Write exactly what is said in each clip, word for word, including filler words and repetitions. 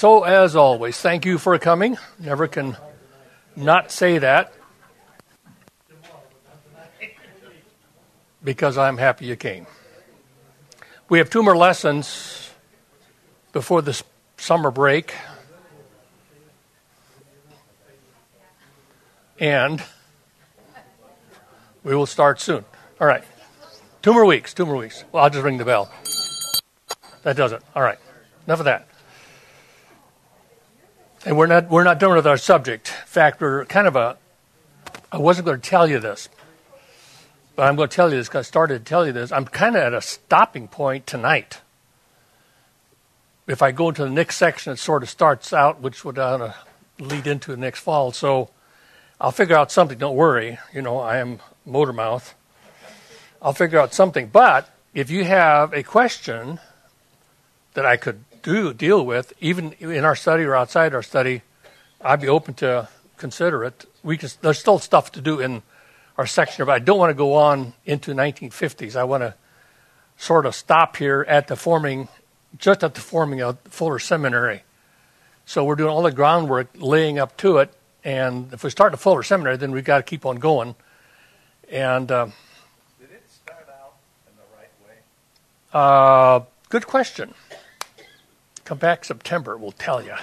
So, as always, thank you for coming. Never can not say that because I'm happy you came. We have two more lessons before the summer break. And we will start soon. All right. Two more weeks, two more weeks. Well, I'll just ring the bell. That does it. All right. Enough of that. And we're not we're not done with our subject. In fact, we're kind of a, I wasn't going to tell you this, but I'm going to tell you this because I started to tell you this. I'm kind of at a stopping point tonight. If I go into the next section, it sort of starts out, which would uh, lead into the next fall. So I'll figure out something. Don't worry. You know, I am motor mouth. I'll figure out something. But if you have a question that I could do deal with, even in our study or outside our study, I'd be open to consider it. We can, there's still stuff to do in our section, but I don't want to go on into nineteen fifties. I want to sort of stop here at the forming, just at the forming of Fuller Seminary. So we're doing all the groundwork laying up to it, and if we start at Fuller Seminary, then we've got to keep on going. And uh, did it start out in the right way? Uh, good question. Come back September, we'll tell you.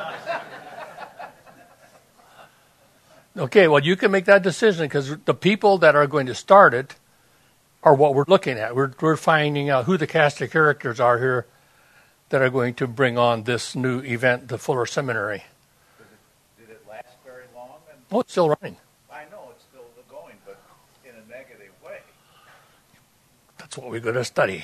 Okay, well, you can make that decision because the people that are going to start it are what we're looking at. We're, we're finding out who the cast of characters are here that are going to bring on this new event, the Fuller Seminary. Did it, did it last very long? And oh, it's still running. I know it's still going, but in a negative way. That's what we're going to study.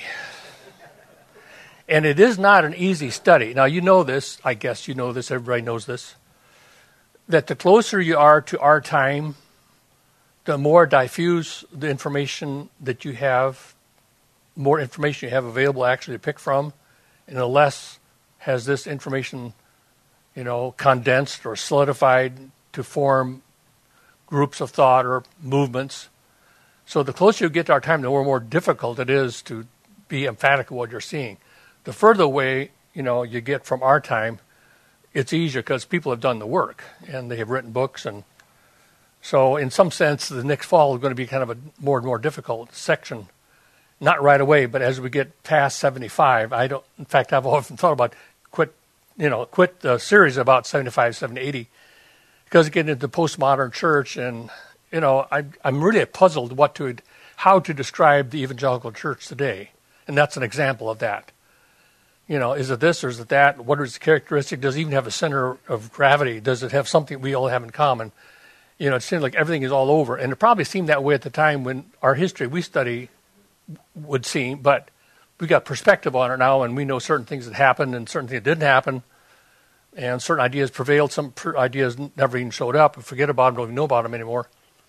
And it is not an easy study. Now, you know this. I guess you know this. Everybody knows this. That the closer you are to our time, the more diffuse the information that you have, more information you have available actually to pick from, and the less has this information, you know, condensed or solidified to form groups of thought or movements. So the closer you get to our time, the more, more difficult it is to be emphatic of what you're seeing. The further away, you know, you get from our time, it's easier because people have done the work and they have written books. And so in some sense, the next fall is going to be kind of a more and more difficult section. Not right away, but as we get past seventy-five, I don't, in fact, I've often thought about quit, you know, quit the series about seventy-five, seventy, eighty, because getting into the postmodern church and, you know, I, I'm really puzzled what to, how to describe the evangelical church today. And that's an example of that. You know, is it this or is it that? What is the characteristic? Does it even have a center of gravity? Does it have something we all have in common? You know, it seems like everything is all over. And it probably seemed that way at the time when our history we study would seem, but we got perspective on it now and we know certain things that happened and certain things that didn't happen. And certain ideas prevailed. Some ideas never even showed up. We forget about them, don't even know about them anymore.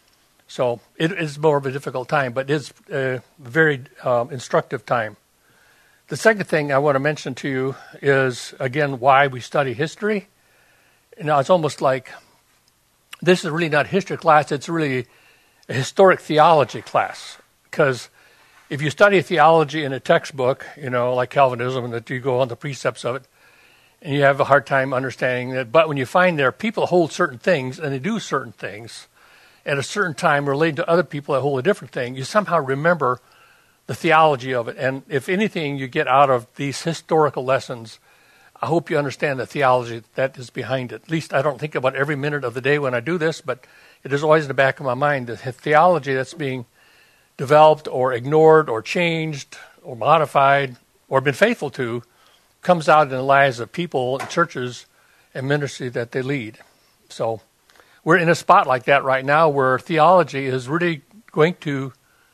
So it is more of a difficult time, but it's a very um, instructive time. The second thing I want to mention to you is, again, why we study history. Now, it's almost like this is really not a history class. It's really a historic theology class. Because if you study theology in a textbook, you know, like Calvinism, and that you go on the precepts of it, and you have a hard time understanding that. But when you find there are people that hold certain things, and they do certain things at a certain time related to other people that hold a different thing, you somehow remember the theology of it. And if anything you get out of these historical lessons, I hope you understand the theology that is behind it. At least I don't think about every minute of the day when I do this, but it is always in the back of my mind, the theology that's being developed or ignored or changed or modified or been faithful to comes out in the lives of people and churches and ministry that they lead. So we're in a spot like that right now where theology is really going to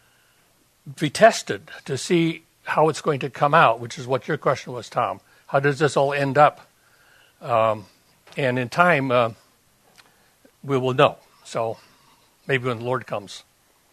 be tested to see how it's going to come out, which is what your question was, Tom. How does this all end up? Um, and in time, uh, we will know. So maybe when the Lord comes.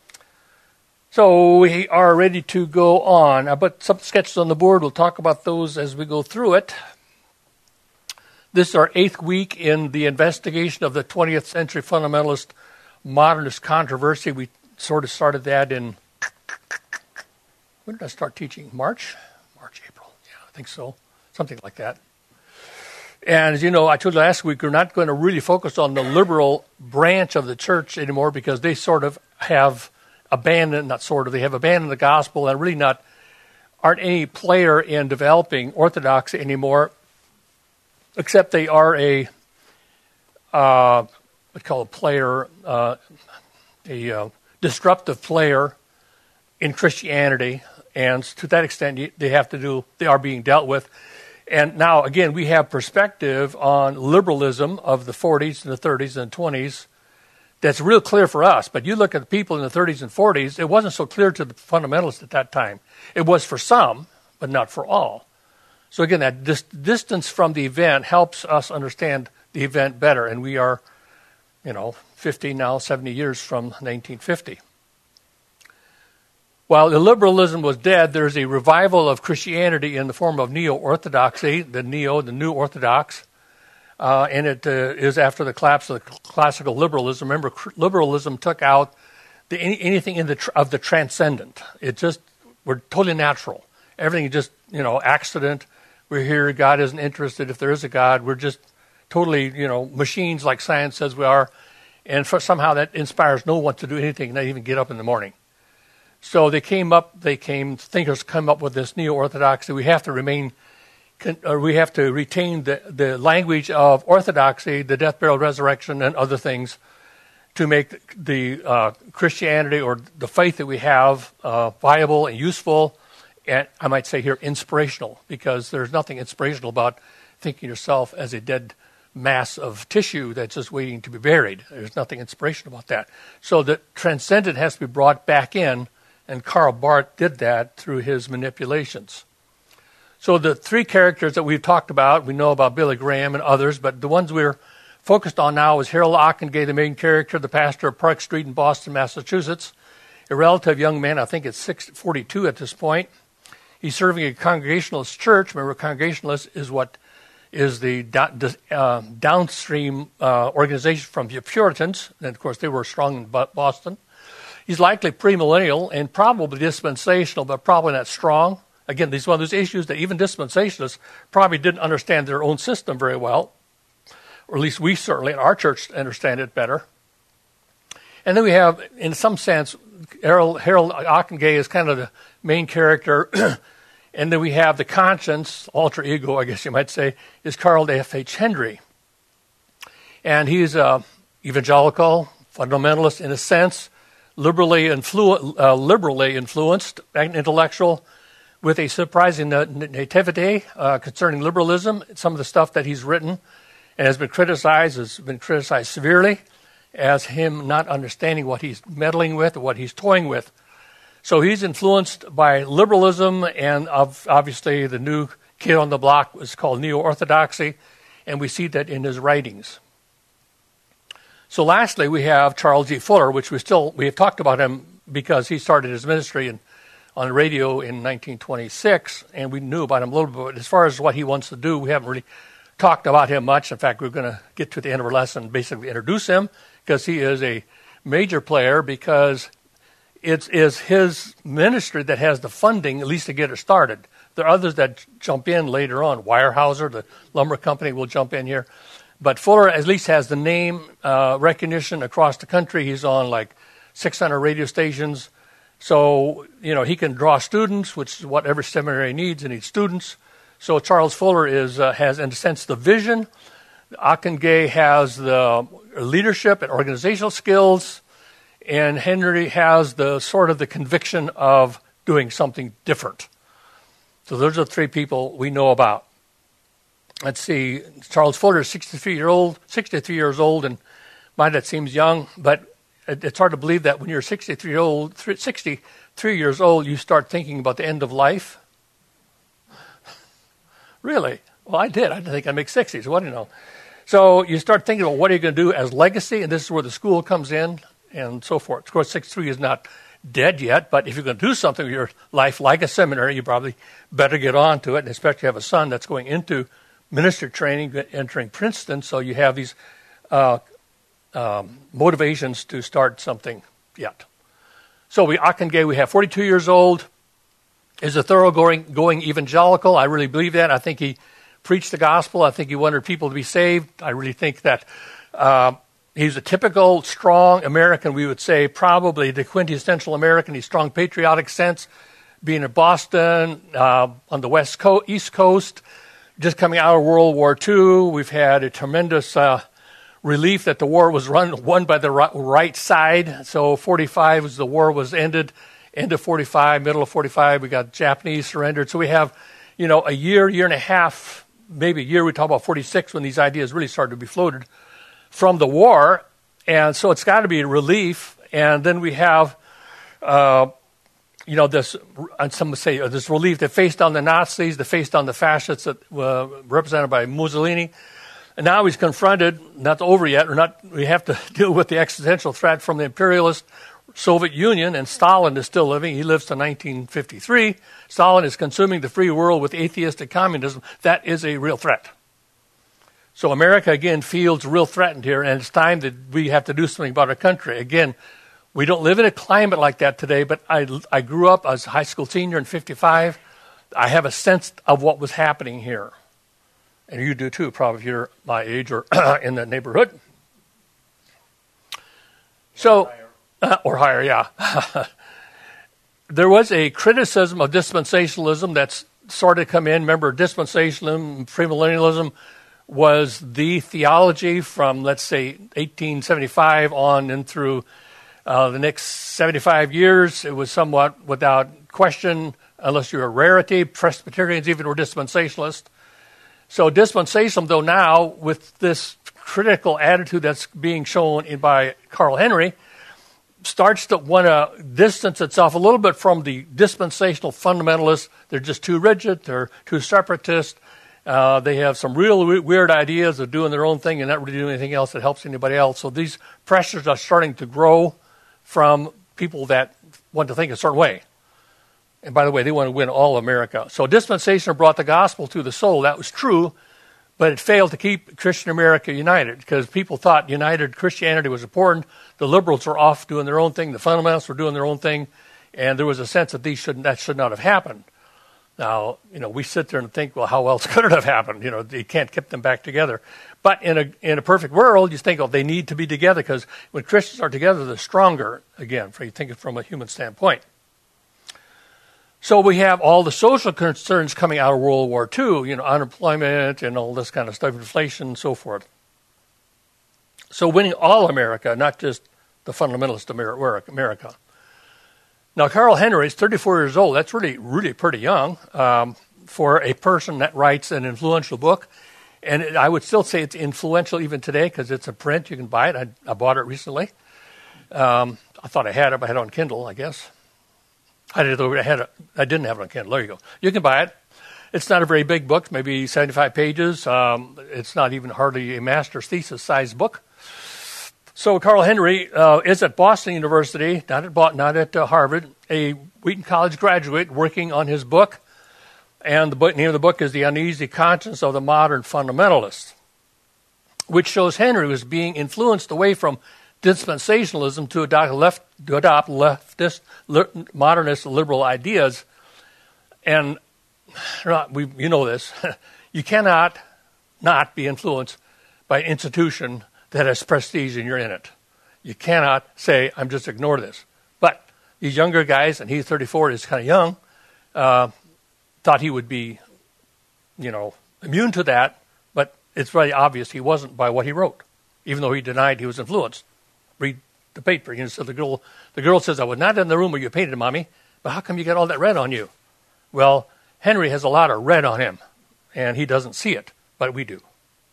So we are ready to go on. I put some sketches on the board. We'll talk about those as we go through it. This is our eighth week in the investigation of the twentieth century fundamentalist modernist controversy. We sort of started that in, when did I start teaching? March? March, April. Yeah, I think so. Something like that. And as you know, I told you last week, we're not going to really focus on the liberal branch of the church anymore because they sort of have abandoned, not sort of, they have abandoned the gospel and really not, aren't any player in developing orthodoxy anymore, except they are a, uh, we call a player, uh, a uh, disruptive player in Christianity. And to that extent, they have to do, they are being dealt with. And now, again, we have perspective on liberalism of the forties and the thirties and twenties that's real clear for us. But you look at the people in the thirties and forties, it wasn't so clear to the fundamentalists at that time. It was for some, but not for all. So again, that dis- distance from the event helps us understand the event better. And we are, you know, fifty now, seventy years from nineteen fifty. While the liberalism was dead, there's a revival of Christianity in the form of neo-orthodoxy, the neo, the new orthodox, uh, and it uh, is after the collapse of the classical liberalism. Remember, cr- liberalism took out the, any, anything in the tr- of the transcendent. It just, we're totally natural. Everything is just, you know, accident. We're here, God isn't interested if there is a God. We're just totally, you know, machines like science says we are, and for, somehow that inspires no one to do anything, not even get up in the morning. So they came up, they came, thinkers come up with this neo-orthodoxy. We have to remain, or we have to retain the, the language of orthodoxy, the death, burial, resurrection, and other things to make the uh, Christianity or the faith that we have uh, viable and useful, and I might say here inspirational, because there's nothing inspirational about thinking yourself as a dead mass of tissue that's just waiting to be buried. There's nothing inspirational about that. So the transcendent has to be brought back in. And Karl Barth did that through his manipulations. So the three characters that we've talked about, we know about Billy Graham and others, but the ones we're focused on now is Harold Ockenga, the main character, the pastor of Park Street in Boston, Massachusetts, a relative young man, I think it's six, forty-two at this point. He's serving a Congregationalist church. Remember, Congregationalist is what is the uh, downstream uh, organization from the Puritans, and of course they were strong in Boston. He's likely premillennial and probably dispensational, but probably not strong. Again, these are one of those issues that even dispensationalists probably didn't understand their own system very well, or at least we certainly in our church understand it better. And then we have, in some sense, Harold, Harold Ockenga is kind of the main character, and then we have the conscience, alter ego, I guess you might say, is Carl F H Henry. And he's a evangelical, fundamentalist in a sense, liberally, influ- uh, liberally influenced intellectual with a surprising nativity uh, concerning liberalism. Some of the stuff that he's written and has been criticized has been criticized severely as him not understanding what he's meddling with or what he's toying with. So he's influenced by liberalism, and obviously the new kid on the block was called neo-orthodoxy, and we see that in his writings. So lastly, we have Charles E. Fuller, which we still, we have talked about him because he started his ministry in, on radio in nineteen twenty-six, and we knew about him a little bit. But as far as what he wants to do, we haven't really talked about him much. In fact, we're going to get to the end of our lesson and basically introduce him because he is a major player, because it is his ministry that has the funding, at least to get it started. There are others that jump in later on. Weyerhaeuser, the lumber company, will jump in here. But Fuller at least has the name uh, recognition across the country. He's on like six hundred radio stations. So, you know, he can draw students, which is what every seminary needs. It needs students. So Charles Fuller is uh, has, in a sense, the vision. Ockenga has the leadership and organizational skills. And Henry has the sort of the conviction of doing something different. So those are the three people we know about. Let's see, Charles Fuller is sixty-three year old, sixty-three years old, and my, that seems young, but it's hard to believe that when you're sixty-three year old, sixty-three years old, you start thinking about the end of life. Really? Well, I did. I didn't think I'd make sixty, so what do you know? So you start thinking about what are you going to do as legacy, and this is where the school comes in, and so forth. Of course, sixty-three is not dead yet, but if you're going to do something with your life like a seminary, you probably better get on to it, and especially have a son that's going into minister training, entering Princeton, so you have these uh, um, motivations to start something yet. So we, Ockenga, we have forty-two years old, is a thoroughgoing going evangelical. I really believe that. I think he preached the gospel. I think he wanted people to be saved. I really think that uh, he's a typical strong American, we would say, probably the quintessential American. He's strong patriotic sense, being in Boston, uh, on the west coast, east coast, just coming out of World War Two. We've had a tremendous uh, relief that the war was run, won by the right side. So forty-five, as the war was ended, end of forty-five, middle of forty-five, we got Japanese surrendered. So we have, you know, a year, year and a half, maybe a year, we talk about forty-six when these ideas really started to be floated from the war. And so it's got to be a relief. And then we have, uh, you know, this, and some would say, uh, this relief that faced on the Nazis, that faced on the fascists, that uh, represented by Mussolini. And now he's confronted, not over yet, or not, we have to deal with the existential threat from the imperialist Soviet Union, and Stalin is still living. He lives to nineteen fifty-three. Stalin is consuming the free world with atheistic communism. That is a real threat. So America, again, feels real threatened here, and it's time that we have to do something about our country. Again, we don't live in a climate like that today, but I, I grew up as a high school senior in fifty-five. I have a sense of what was happening here. And you do too, probably if you're my age or in the neighborhood. So, uh, or higher, yeah. There was a criticism of dispensationalism that's started to come in. Remember, dispensationalism, premillennialism was the theology from, let's say, eighteen seventy-five on and through uh, the next seventy-five years. It was somewhat without question, unless you're a rarity. Presbyterians even were dispensationalists. So dispensationalism, though now, with this critical attitude that's being shown in, by Carl Henry, starts to want to distance itself a little bit from the dispensational fundamentalists. They're just too rigid. They're too separatist. Uh, they have some real w- weird ideas of doing their own thing and not really doing anything else that helps anybody else. So these pressures are starting to grow from people that want to think a certain way. And by the way, they want to win all America. So dispensation brought the gospel to the soul. That was true, but it failed to keep Christian America united because people thought united Christianity was important. The liberals were off doing their own thing. The fundamentalists were doing their own thing. And there was a sense that these should, that should not have happened. Now, you know, we sit there and think, well, how else could it have happened? You know, you can't keep them back together. But in a in a perfect world, you think, oh, they need to be together because when Christians are together, they're stronger, again, if you think it from a human standpoint. So we have all the social concerns coming out of World War Two, you know, unemployment and all this kind of stuff, inflation and so forth. So winning all America, not just the fundamentalist America. Now, Carl Henry is thirty-four years old. That's really, really pretty young um, for a person that writes an influential book. And it, I would still say it's influential even today because it's a print. You can buy it. I, I bought it recently. Um, I thought I had it, but I had it on Kindle, I guess. I did. I had it. I didn't have it on Kindle. There you go. You can buy it. It's not a very big book, maybe seventy-five pages. Um, it's not even hardly a master's thesis size book. So Carl Henry uh, is at Boston University, not at not at uh, Harvard, a Wheaton College graduate working on his book. And the book, name of the book is The Uneasy Conscience of the Modern Fundamentalist, which shows Henry was being influenced away from dispensationalism to adopt, left, to adopt leftist, modernist, liberal ideas. And we, you know this, you cannot not be influenced by an institution that has prestige and you're in it. You cannot say, I'm just ignore this. But these younger guys, and he's thirty-four, he's kind of young, uh, thought he would be, you know, immune to that, but it's very obvious he wasn't by what he wrote, even though he denied he was influenced. Read the paper. You know, so the girl, the girl says, I was not in the room where you painted, Mommy, but how come you got all that red on you? Well, Henry has a lot of red on him, and he doesn't see it, but we do.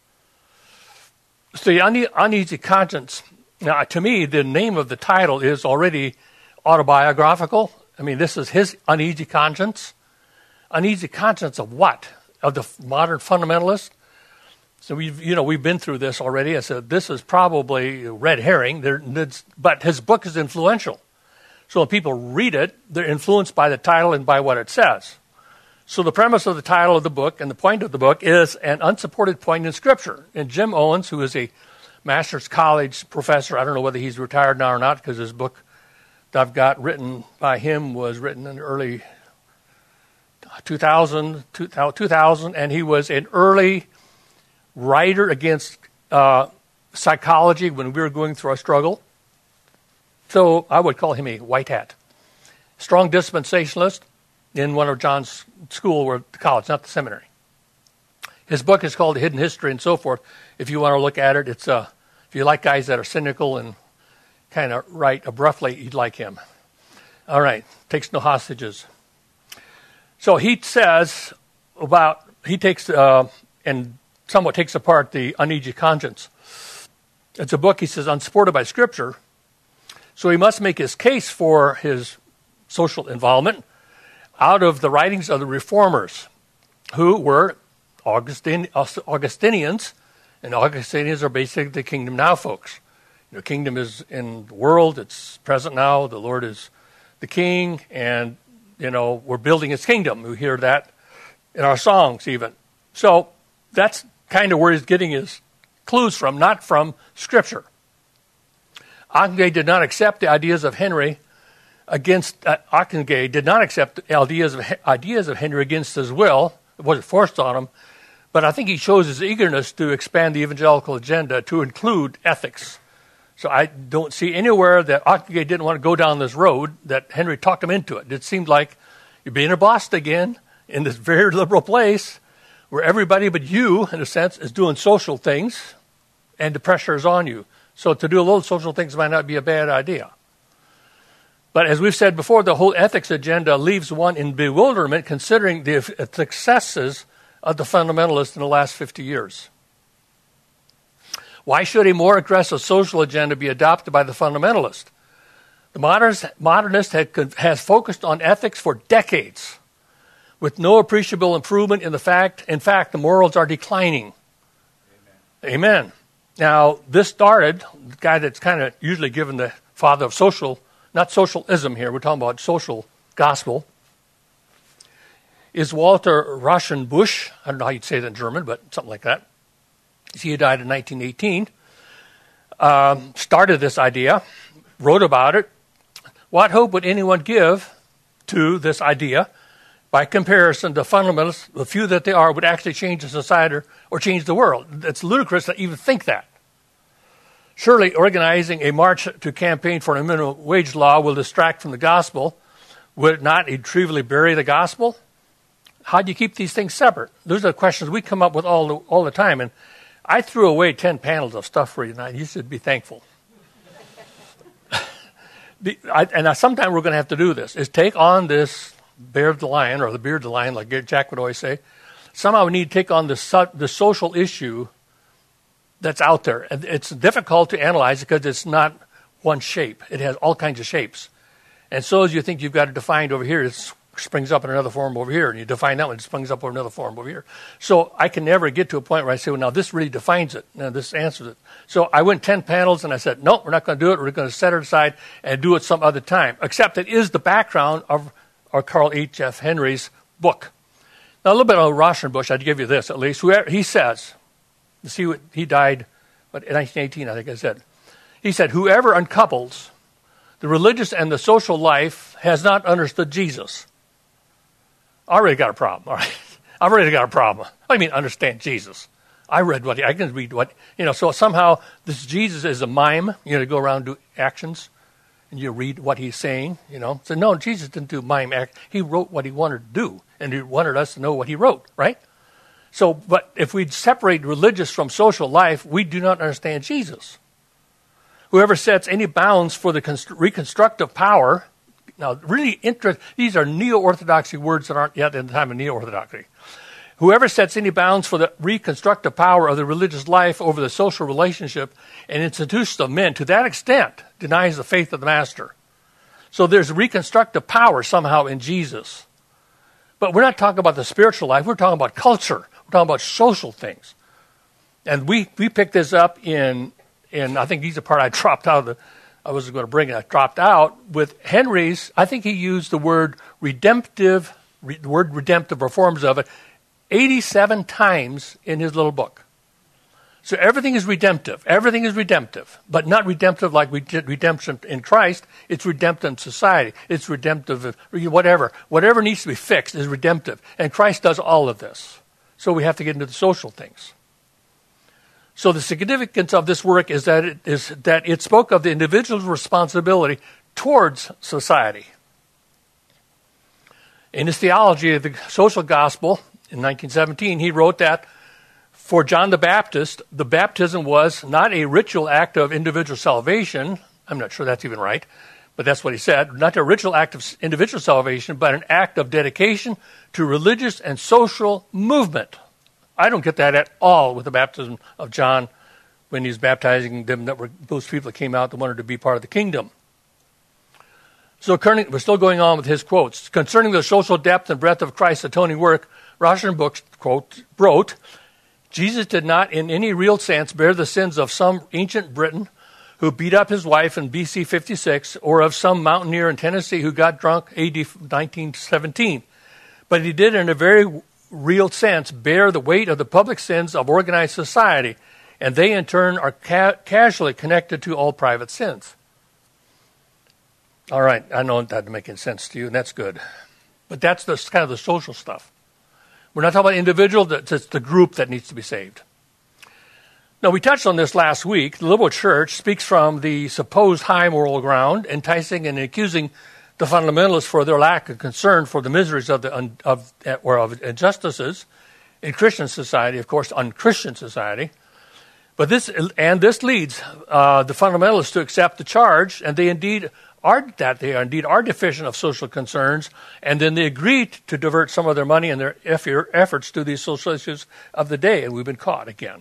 So the une- uneasy conscience, now to me, the name of the title is already autobiographical. I mean, this is his uneasy conscience. Uneasy conscience of what? Of the modern fundamentalist? So we've, you know, we've been through this already. I said, this is probably a red herring, there, but his book is influential. So when people read it, they're influenced by the title and by what it says. So the premise of the title of the book and the point of the book is an unsupported point in Scripture. And Jim Owens, who is a master's college professor, I don't know whether he's retired now or not, because his book that I've got written by him was written in the early two thousand, two thousand, and he was an early writer against uh, psychology when we were going through our struggle. So I would call him a white hat. Strong dispensationalist in one of John's school or the college, not the seminary. His book is called The Hidden History and so forth. If you want to look at it, it's uh, if you like guys that are cynical and kind of write abruptly, you'd like him. All right, takes no hostages. So he says about, he takes uh, and somewhat takes apart the Uneasy Conscience. It's a book, he says, unsupported by Scripture. So he must make his case for his social involvement out of the writings of the Reformers, who were Augustine, Augustinians, and Augustinians are basically the Kingdom Now folks. The kingdom is in the world, it's present now, the Lord is the king, and, you know, we're building his kingdom. We hear that in our songs even. So that's kind of where he's getting his clues from, not from Scripture. Ockenga did not accept the ideas of Henry against, uh, Ockenga did not accept the ideas of, ideas of Henry against his will. It wasn't forced on him. But I think he shows his eagerness to expand the evangelical agenda to include ethics. So I don't see anywhere that Ockenga didn't want to go down this road, that Henry talked him into it. It seemed like you're being a boss again in this very liberal place where everybody but you, in a sense, is doing social things and the pressure is on you. So to do a little social things might not be a bad idea. But as we've said before, the whole ethics agenda leaves one in bewilderment considering the successes of the fundamentalists in the last fifty years. Why should a more aggressive social agenda be adopted by the fundamentalist? The modernist, modernist had, has focused on ethics for decades, with no appreciable improvement in the fact. In fact, the morals are declining. Amen. Amen. Now, this started, the guy that's kind of usually given the father of social, not socialism here, we're talking about social gospel, is Walter Rauschenbusch. I don't know how you'd say that in German, but something like that. He died in nineteen eighteen, um, started this idea, wrote about it. What hope would anyone give to this idea? By comparison, the fundamentalists, the few that they are, would actually change the society or change the world. It's ludicrous to even think that. Surely organizing a march to campaign for a minimum wage law will distract from the gospel. Would it not trivially bury the gospel? How do you keep these things separate? Those are the questions we come up with all the, all the time. And I threw away ten panels of stuff for you tonight. You should be thankful. the, I, and I, sometime we're going to have to do this, is take on this bear of the lion, or the beard of the lion, like Jack would always say. Somehow we need to take on the, the social issue that's out there. And it's difficult to analyze because it's not one shape. It has all kinds of shapes. And so as you think you've got it defined over here, it's springs up in another form over here, and you define that one, it springs up in another form over here. So I can never get to a point where I say, well, now this really defines it. Now this answers it. So I went ten panels, and I said, no, we're not going to do it. We're going to set it aside and do it some other time, except it is the background of our Carl H F Henry's book. Now, a little bit on Rauschenbusch, I'd give you this at least. Whoever, he says, you see, what, he died what, in nineteen eighteen, I think I said. He said, whoever uncouples the religious and the social life has not understood Jesus. I already got a problem, all right? I've already got a problem. I mean, understand Jesus. I read what, he, I can read what, you know, so somehow this Jesus is a mime. You know, to go around and do actions, and you read what he's saying, you know. So no, Jesus didn't do mime act. He wrote what he wanted to do, and he wanted us to know what he wrote, right? So, but if we separate religious from social life, we do not understand Jesus. Whoever sets any bounds for the const- reconstructive power. Now, really interest. These are neo-orthodoxy words that aren't yet in the time of neo-orthodoxy. Whoever sets any bounds for the reconstructive power of the religious life over the social relationship and institution of men, to that extent, denies the faith of the master. So there's reconstructive power somehow in Jesus. But we're not talking about the spiritual life. We're talking about culture. We're talking about social things. And we, we picked this up in, in, I think he's the part I dropped out of the, I wasn't going to bring it, I dropped out with Henry's. I think he used the word redemptive, re, the word redemptive or forms of it, eighty-seven times in his little book. So everything is redemptive. Everything is redemptive, but not redemptive like we did redemption in Christ. It's redemptive in society. It's redemptive, whatever. Whatever needs to be fixed is redemptive. And Christ does all of this. So we have to get into the social things. So the significance of this work is that it, is that it spoke of the individual's responsibility towards society. In his theology of the social gospel in nineteen seventeen, he wrote that for John the Baptist, the baptism was not a ritual act of individual salvation. I'm not sure that's even right, but that's what he said. Not a ritual act of individual salvation, but an act of dedication to religious and social movement. I don't get that at all with the baptism of John when he's baptizing them, that were those people that came out that wanted to be part of the kingdom. So we're still going on with his quotes. Concerning the social depth and breadth of Christ's atoning work, Rauschenbusch quote, wrote, Jesus did not in any real sense bear the sins of some ancient Briton who beat up his wife in B C fifty-six, or of some mountaineer in Tennessee who got drunk A D nineteen seventeen. But he did in a very real sense bear the weight of the public sins of organized society, and they in turn are ca- casually connected to all private sins. All right, I know that doesn't make any sense to you, and that's good. But that's the kind of the social stuff. We're not talking about individual, it's the group that needs to be saved. Now, we touched on this last week. The liberal church speaks from the supposed high moral ground, enticing and accusing the fundamentalists for their lack of concern for the miseries of the of or of injustices in Christian society, of course, unchristian society. But this and this leads uh, the fundamentalists to accept the charge, and they indeed are that they are indeed are deficient of social concerns, and then they agree to divert some of their money and their efforts to these social issues of the day, and we've been caught again.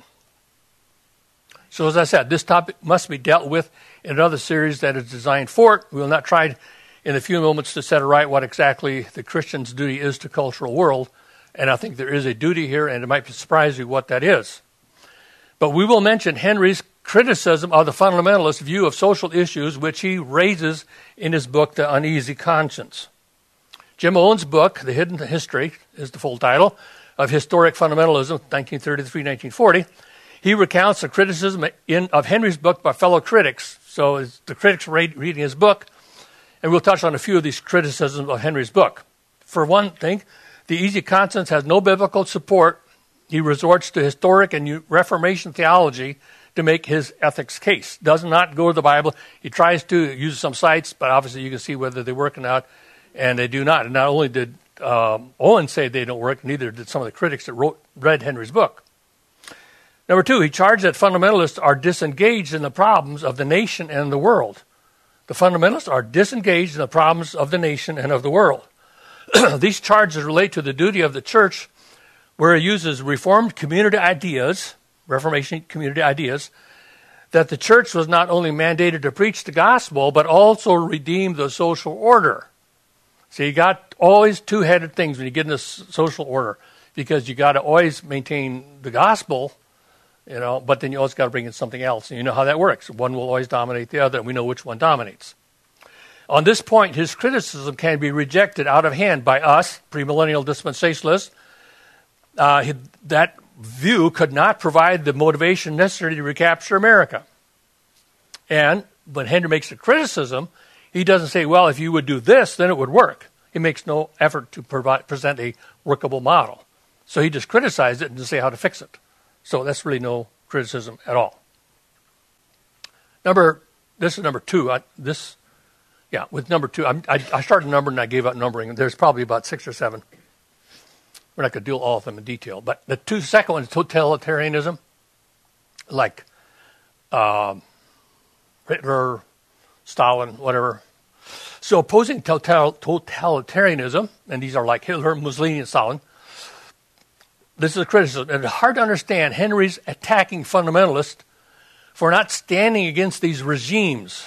So as I said, this topic must be dealt with in another series that is designed for it. We will not try in a few moments to set right what exactly the Christian's duty is to the cultural world, and I think there is a duty here, and it might surprise you what that is. But we will mention Henry's criticism of the fundamentalist view of social issues, which he raises in his book, The Uneasy Conscience. Jim Owen's book, The Hidden History, is the full title, of Historic Fundamentalism, nineteen thirty-three to nineteen forty. He recounts the criticism in, of Henry's book by fellow critics. So it's the critics read, reading his book, and we'll touch on a few of these criticisms of Henry's book. For one thing, The Easy Conscience has no biblical support. He resorts to historic and Reformation theology to make his ethics case. Does not go to the Bible. He tries to use some sites, but obviously you can see whether they're working out, and they do not. And not only did um, Owen say they don't work, neither did some of the critics that wrote, read Henry's book. Number two, he charged that fundamentalists are disengaged in the problems of the nation and the world. The fundamentalists are disengaged in the problems of the nation and of the world. These charges relate to the duty of the church, where he uses Reformed community ideas, Reformation community ideas, that the church was not only mandated to preach the gospel, but also redeem the social order. So you got always two-headed things when you get in this social order, because you got to always maintain the gospel, you know, but then you always got to bring in something else, and you know how that works. One will always dominate the other, and we know which one dominates. On this point, his criticism can be rejected out of hand by us, premillennial dispensationalists. Uh, that view could not provide the motivation necessary to recapture America. And when Henry makes a criticism, he doesn't say, well, if you would do this, then it would work. He makes no effort to provide, present a workable model. So he just criticized it and to say how to fix it. So that's really no criticism at all. Number, this is number two. I, this, yeah, with number two, I, I, I started numbering and I gave up numbering. There's probably about six or seven. We're not going to deal all of them in detail. But the two second one is totalitarianism, like um, Hitler, Stalin, whatever. So opposing total, totalitarianism, and these are like Hitler, Mussolini, and Stalin, this is a criticism. And it's hard to understand Henry's attacking fundamentalists for not standing against these regimes.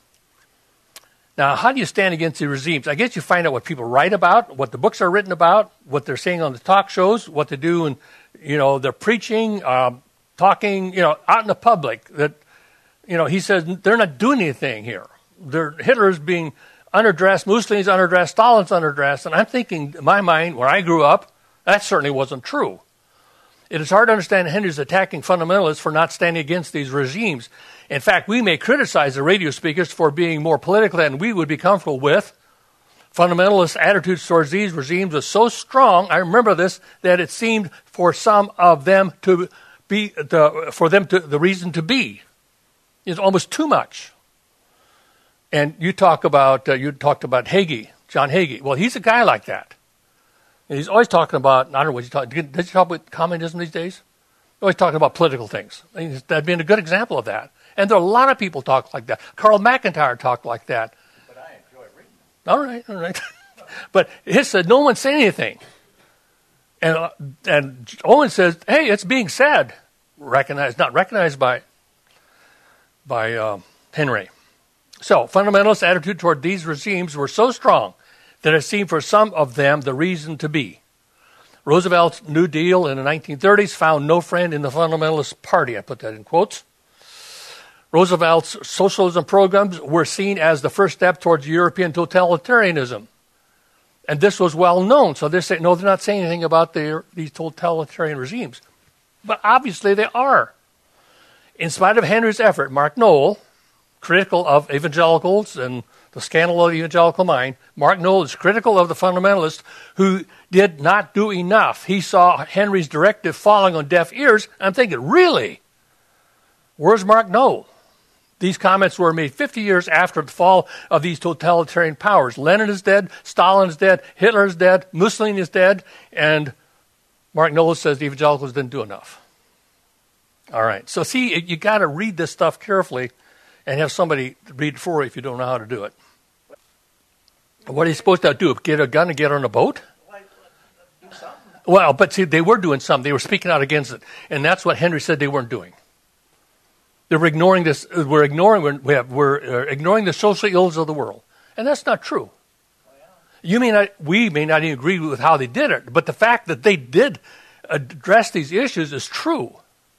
Now, how do you stand against the regimes? I guess you find out what people write about, what the books are written about, what they're saying on the talk shows, what they do, and you know, they're preaching, um, talking, you know, out in the public. That, you know, he says they're not doing anything here. They're, Hitler's being underdressed, Mussolini's underdressed, Stalin's underdressed, and I'm thinking, in my mind, where I grew up, that certainly wasn't true. It is hard to understand Henry's attacking fundamentalists for not standing against these regimes. In fact, we may criticize the radio speakers for being more political than we would be comfortable with. Fundamentalist attitudes towards these regimes was so strong, I remember this, that it seemed for some of them to be, the, for them to, the reason to be. It's almost too much. And you talk about, uh, you talked about Hagee, John Hagee. Well, he's a guy like that. And he's always talking about, I don't know what he's talking, does he talk about communism these days? He's always talking about political things. I mean, that'd be a good example of that. And there are a lot of people talk like that. Carl McIntyre talked like that. But I enjoy reading them. All right, all right. But he said, no one say anything. And uh, and Owen says, hey, it's being said. Recognized, not recognized by, by uh, Henry. So, fundamentalist attitude toward these regimes were so strong that it seemed for some of them the reason to be. Roosevelt's New Deal in the nineteen thirties found no friend in the fundamentalist party. I put that in quotes. Roosevelt's socialism programs were seen as the first step towards European totalitarianism. And this was well known. So they're saying, no, they're not saying anything about their, these totalitarian regimes. But obviously they are. In spite of Henry's effort, Mark Noll, critical of evangelicals and the scandal of the evangelical mind, Mark Noll is critical of the fundamentalists who did not do enough. He saw Henry's directive falling on deaf ears. I'm thinking, really? Where's Mark Noll? These comments were made fifty years after the fall of these totalitarian powers. Lenin is dead, Stalin is dead, Hitler is dead, Mussolini is dead, and Mark Noll says the evangelicals didn't do enough. All right, so see, you got to read this stuff carefully and have somebody read it for you if you don't know how to do it. What are you supposed to do? Get a gun and get on a boat? Do something. Well, but see, they were doing something. They were speaking out against it, and that's what Henry said they weren't doing. They were ignoring this. We're ignoring. We're, we're uh, ignoring the social ills of the world, and that's not true. You may not. We may not even agree with how they did it, but the fact that they did address these issues is true.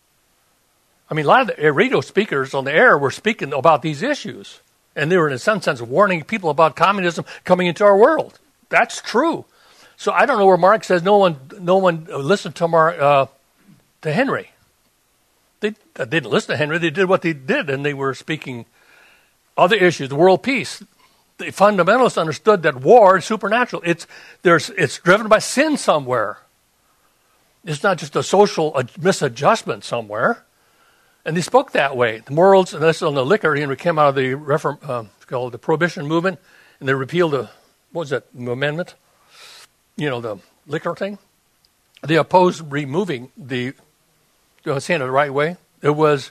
I mean, a lot of the radio speakers on the air were speaking about these issues, and they were, in some sense, warning people about communism coming into our world. That's true. So I don't know where Mark says no one, no one listened to Mark, uh, to Henry. They, they didn't listen to Henry. They did what they did, and they were speaking other issues, the world peace. The fundamentalists understood that war is supernatural. It's there's it's driven by sin somewhere. It's not just a social misadjustment somewhere. And they spoke that way. The morals, and this on the liquor, Henry came out of the reform, uh, called the Prohibition movement, and they repealed the, what was that, amendment? You know, the liquor thing. They opposed removing the, I'm saying it the right way, it was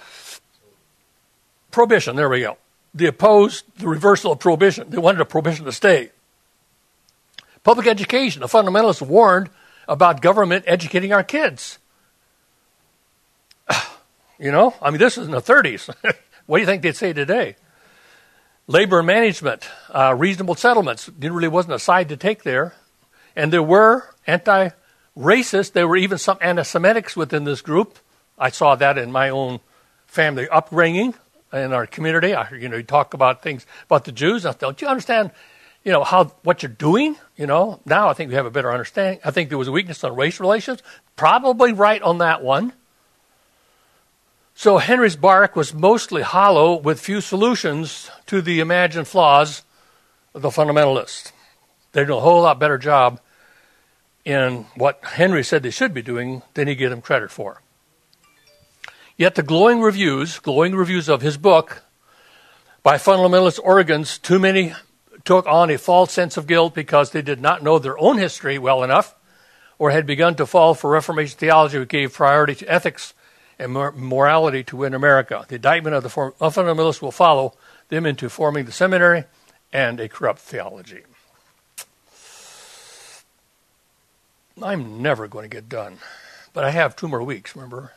prohibition, there we go. They opposed the reversal of prohibition. They wanted a prohibition to stay. Public education, the fundamentalists warned about government educating our kids. You know, I mean, this is in the thirties. What do you think they'd say today? Labor management, uh, reasonable settlements. There really wasn't a side to take there. And there were anti-racist, there were even some anti-Semitics within this group. I saw that in my own family upbringing in our community. I, you know, you talk about things about the Jews. I thought, do you understand, you know, how what you're doing? You know, now I think we have a better understanding. I think there was a weakness on race relations. Probably right on that one. So Henry's bark was mostly hollow with few solutions to the imagined flaws of the fundamentalists. They did a whole lot better job in what Henry said they should be doing than he gave them credit for. Yet the glowing reviews, glowing reviews of his book by fundamentalist organs, too many took on a false sense of guilt because they did not know their own history well enough or had begun to fall for Reformation theology which gave priority to ethics and morality to win America. The indictment of the fundamentalists will follow them into forming the seminary and a corrupt theology. I'm never going to get done, but I have two more weeks, remember?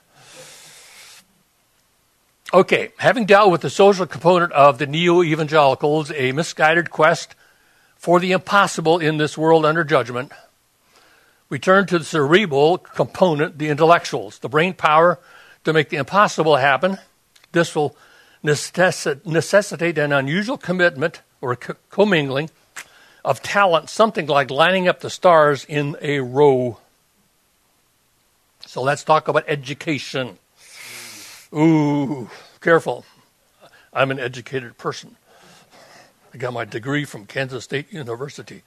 Okay, having dealt with the social component of the neo-evangelicals, a misguided quest for the impossible in this world under judgment, we turn to the cerebral component, the intellectuals, the brain power to make the impossible happen. This will necess- necessitate an unusual commitment or co- commingling of talent, something like lining up the stars in a row. So let's talk about education. Ooh, careful. I'm an educated person. I got my degree from Kansas State University.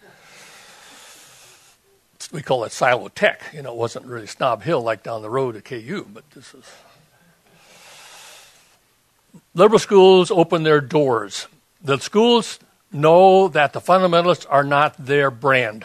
We call it Silo Tech. You know, it wasn't really Snob Hill like down the road at K U, but this is... Liberal schools open their doors. The schools know that the fundamentalists are not their brand,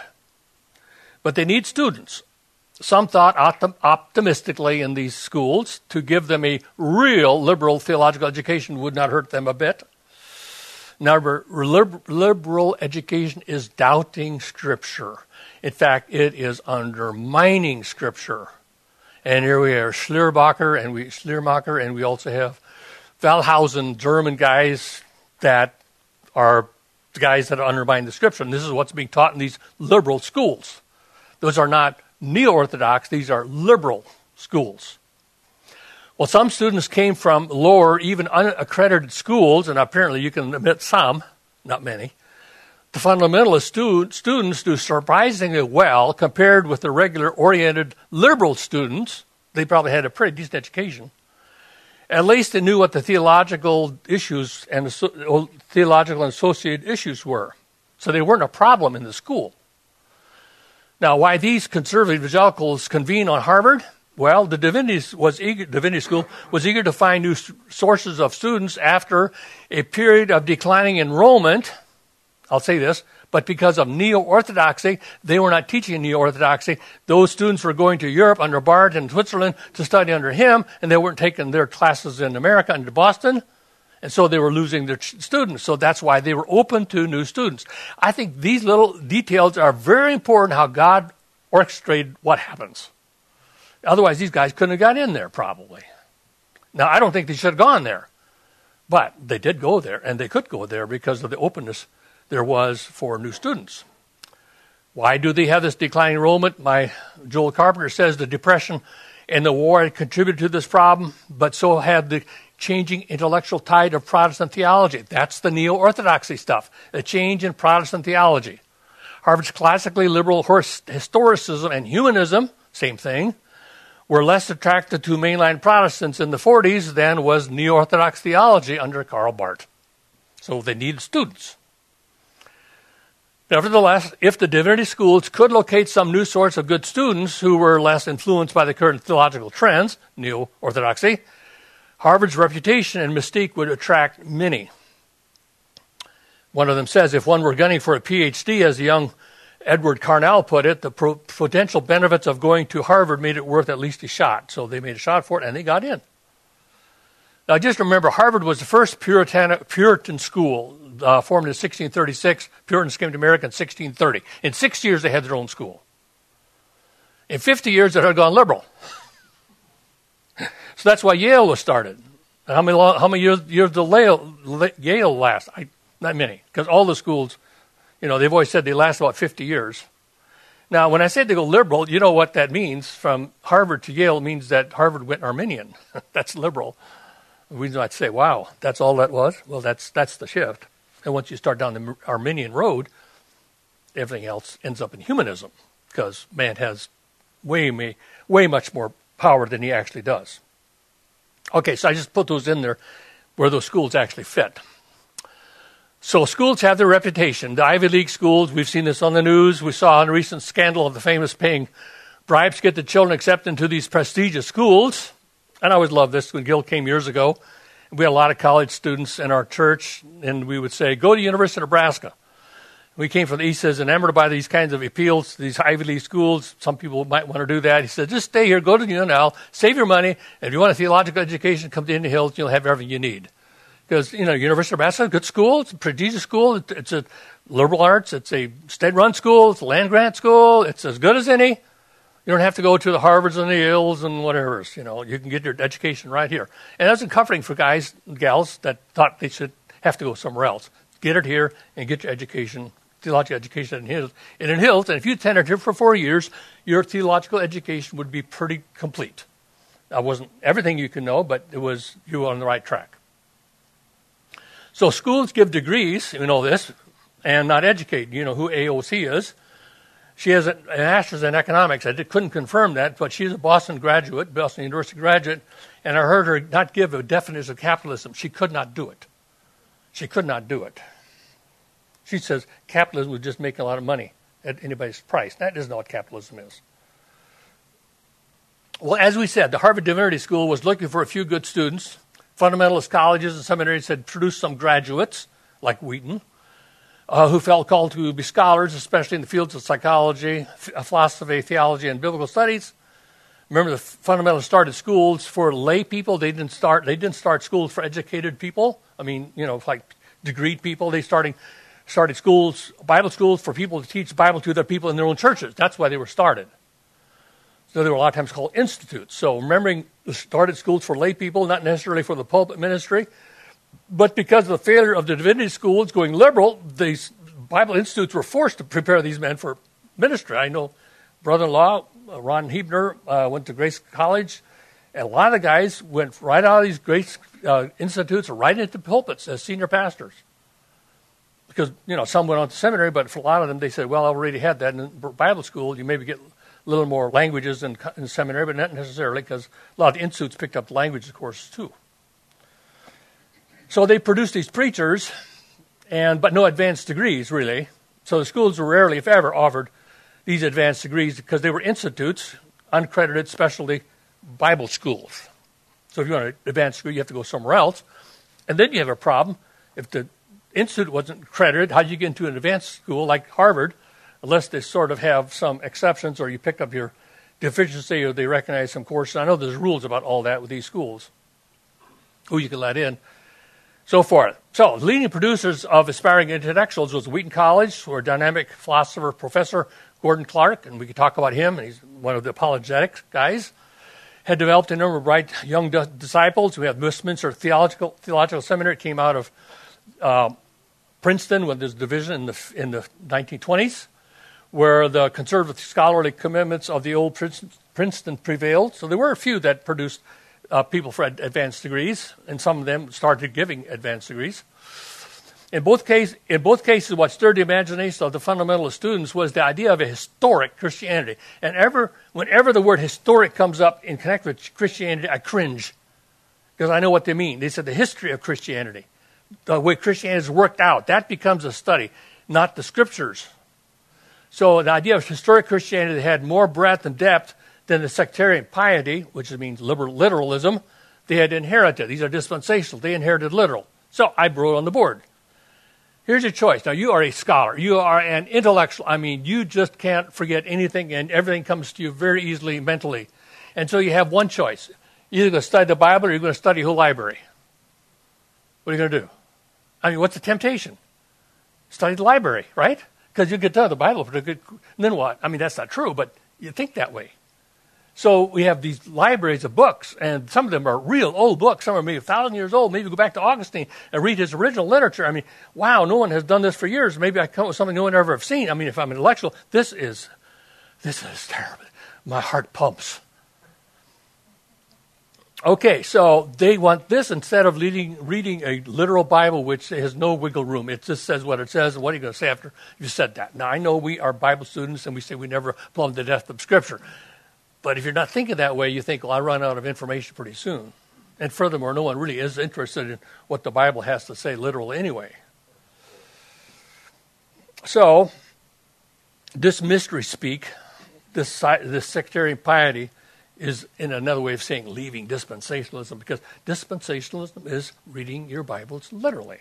but they need students. Some thought optim- optimistically in these schools to give them a real liberal theological education would not hurt them a bit. Now, liber- liberal education is doubting Scripture. In fact, it is undermining Scripture. And here we are, Schleiermacher, and we Schleiermacher, and we also have Wellhausen, German guys that are the guys that undermine the Scripture. And this is what's being taught in these liberal schools. Those are not neo-Orthodox, these are liberal schools. Well, some students came from lower, even unaccredited schools, and apparently you can admit some, not many. The fundamentalist stu- students do surprisingly well compared with the regular oriented liberal students. They probably had a pretty decent education. At least they knew what the theological issues and the theological and associated issues were. So they weren't a problem in the school. Now, why these conservative evangelicals convene on Harvard? Well, the divinity, was eager, divinity school was eager to find new sources of students after a period of declining enrollment. I'll say this, but because of neo-Orthodoxy, they were not teaching neo-Orthodoxy. Those students were going to Europe under Barth and Switzerland to study under him, and they weren't taking their classes in America under Boston. And so they were losing their students. So that's why they were open to new students. I think these little details are very important, how God orchestrated what happens. Otherwise, these guys couldn't have got in there, probably. Now, I don't think they should have gone there. But they did go there, and they could go there because of the openness there was for new students. Why do they have this declining enrollment? My Joel Carpenter says the Depression and the war had contributed to this problem, but so had the changing intellectual tide of Protestant theology. That's the neo-Orthodoxy stuff, the change in Protestant theology. Harvard's classically liberal historicism and humanism, same thing, were less attracted to mainline Protestants in the forties than was neo-Orthodox theology under Karl Barth. So they needed students. Nevertheless, if the divinity schools could locate some new source of good students who were less influenced by the current theological trends, neo-Orthodoxy, Harvard's reputation and mystique would attract many. One of them says, if one were gunning for a P H D, as the young Edward Carnell put it, the pro- potential benefits of going to Harvard made it worth at least a shot. So they made a shot for it, and they got in. Now, just remember, Harvard was the first Puritan, Puritan school, uh, formed in sixteen thirty-six. Puritans came to America in sixteen thirty. In six years, they had their own school. In fifty years, it had gone liberal. So that's why Yale was started. And how many long, how many years, years did Yale, Yale last? I, not many, because all the schools, you know, they've always said they last about fifty years. Now, when I say they go liberal, you know what that means. From Harvard to Yale means that Harvard went Arminian. That's liberal. We might say, wow, that's all that was? Well, that's that's the shift. And once you start down the Arminian road, everything else ends up in humanism, because man has way, way, way much more power than he actually does. Okay, so I just put those in there where those schools actually fit. So schools have their reputation. The Ivy League schools, we've seen this on the news. We saw in a recent scandal of the famous paying bribes to get the children accepted into these prestigious schools. And I always loved this. When Gil came years ago, we had a lot of college students in our church, and we would say, go to University of Nebraska. We came from the East, says, enamored by these kinds of appeals to these Ivy League schools. Some people might want to do that. He said, just stay here, go to U N L, save your money. If you want a theological education, come to Indian Hills, you'll have everything you need. Because, you know, University of Nebraska, good school, it's a prestigious school, it's a liberal arts, it's a state-run school, it's a land-grant school, it's as good as any. You don't have to go to the Harvards and the Yales and whatever, you know, you can get your education right here. And that's comforting for guys and gals that thought they should have to go somewhere else. Get it here and get your education, theological education in Hills. And in Hills, and if you attended here for four years, your theological education would be pretty complete. That wasn't everything you can know, but it was you were on the right track. So schools give degrees, you know this, and not educate. You know who A O C is. She has a master's in economics. I did, couldn't confirm that, but she's a Boston graduate, Boston University graduate, and I heard her not give a definition of capitalism. She could not do it. She could not do it. She says capitalism would just make a lot of money at anybody's price. That isn't what capitalism is. Well, as we said, the Harvard Divinity School was looking for a few good students. Fundamentalist colleges and seminaries had produced some graduates, like Wheaton, uh, who felt called to be scholars, especially in the fields of psychology, philosophy, theology, and biblical studies. Remember, the fundamentalists started schools for lay people. They didn't start. They didn't start schools for educated people. I mean, you know, like degreed people. They started started schools, Bible schools, for people to teach the Bible to their people in their own churches. That's why they were started. So they were a lot of times called institutes. So remembering, the started schools for lay people, not necessarily for the pulpit ministry, but because of the failure of the divinity schools going liberal, these Bible institutes were forced to prepare these men for ministry. I know brother-in-law, uh, Ron Hebner, uh, went to Grace College, and a lot of the guys went right out of these Grace uh, institutes right into pulpits as senior pastors. Because, you know, some went on to seminary, but for a lot of them, they said, well, I already had that in Bible school. You maybe get a little more languages in, in seminary, but not necessarily, because a lot of the institutes picked up language courses too. So they produced these preachers, and but no advanced degrees, really. So the schools were rarely, if ever, offered these advanced degrees because they were institutes, uncredited specialty Bible schools. So if you want an advanced degree, you have to go somewhere else. And then you have a problem. If the institute wasn't accredited, how do you get into an advanced school like Harvard, unless they sort of have some exceptions or you pick up your deficiency or they recognize some courses. I know there's rules about all that with these schools, who you can let in, so forth. So leading producers of aspiring intellectuals was Wheaton College, where dynamic philosopher Professor Gordon Clark, and we could talk about him, and he's one of the apologetics guys, had developed a number of bright young d- disciples. We have Westminster Theological, Theological Seminary. It came out of uh, Princeton when there's division in the, in the nineteen twenties. Where the conservative scholarly commitments of the old Princeton prevailed. So there were a few that produced uh, people for ad- advanced degrees, and some of them started giving advanced degrees. In both, case, in both cases, what stirred the imagination of the fundamentalist students was the idea of a historic Christianity. And ever, whenever the word historic comes up in connection with Christianity, I cringe, because I know what they mean. They said the history of Christianity, the way Christianity is worked out, that becomes a study, not the scriptures. So the idea of historic Christianity had more breadth and depth than the sectarian piety, which means liberal literalism, they had inherited. These are dispensational. They inherited literal. So I wrote on the board. Here's your choice. Now, you are a scholar. You are an intellectual. I mean, you just can't forget anything, and everything comes to you very easily mentally. And so you have one choice. You're either going to study the Bible or you're going to study a whole library. What are you going to do? I mean, what's the temptation? Study the library, right? Because you get to the Bible, and then what? I mean, that's not true, but you think that way. So we have these libraries of books, and some of them are real old books. Some are maybe a thousand years old. Maybe go back to Augustine and read his original literature. I mean, wow, no one has done this for years. Maybe I come up with something no one ever have seen. I mean, if I'm intellectual, this is, this is terrible. My heart pumps. Okay, so they want this instead of leading, reading a literal Bible which has no wiggle room. It just says what it says, and what are you going to say after you said that? Now, I know we are Bible students, and we say we never plumb the depth of Scripture. But if you're not thinking that way, you think, well, I run out of information pretty soon. And furthermore, no one really is interested in what the Bible has to say literally anyway. So, this mystery speak, this, this sectarian piety, is in another way of saying leaving dispensationalism, because dispensationalism is reading your Bibles literally.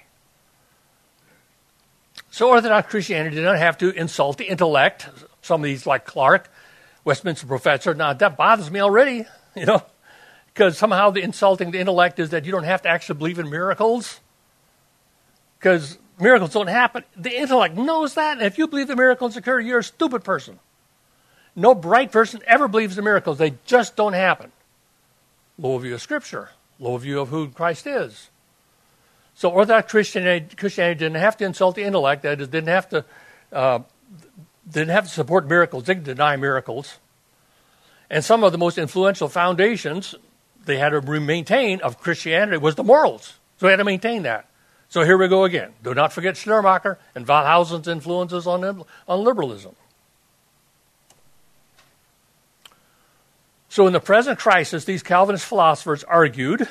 So Orthodox Christianity did not have to insult the intellect. Some of these, like Clark, Westminster professor, now that bothers me already, you know, because somehow the insulting the intellect is that you don't have to actually believe in miracles, because miracles don't happen. The intellect knows that, and if you believe the miracles occur, you're a stupid person. No bright person ever believes in miracles. They just don't happen. Low view of Scripture. Low view of who Christ is. So Orthodox Christianity, Christianity didn't have to insult the intellect. That is, didn't have to, uh, didn't have to support miracles. They could deny miracles. And some of the most influential foundations they had to maintain of Christianity was the morals. So they had to maintain that. So here we go again. Do not forget Schleiermacher and Wallhausen's influences on, on liberalism. So in the present crisis, these Calvinist philosophers argued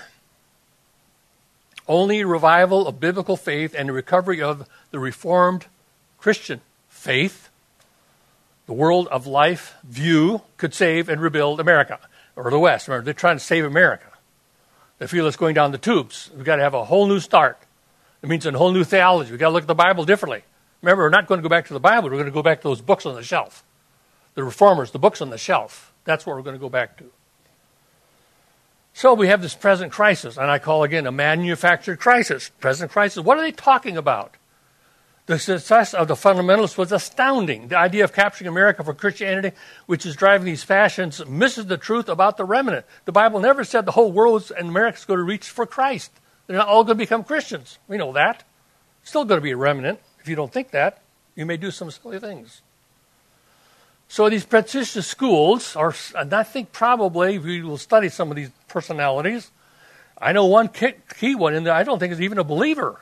only revival of biblical faith and the recovery of the Reformed Christian faith, the world of life view, could save and rebuild America, or the West. Remember, they're trying to save America. They feel it's going down the tubes. We've got to have a whole new start. It means a whole new theology. We've got to look at the Bible differently. Remember, we're not going to go back to the Bible. We're going to go back to those books on the shelf. The Reformers, the books on the shelf. That's what we're going to go back to. So we have this present crisis, and I call again a manufactured crisis. Present crisis. What are they talking about? The success of the fundamentalists was astounding. The idea of capturing America for Christianity, which is driving these fashions, misses the truth about the remnant. The Bible never said the whole world and America is going to reach for Christ. They're not all going to become Christians. We know that. Still going to be a remnant. If you don't think that, you may do some silly things. So these prestigious schools are, and I think probably we will study some of these personalities. I know one key one in there I don't think is even a believer.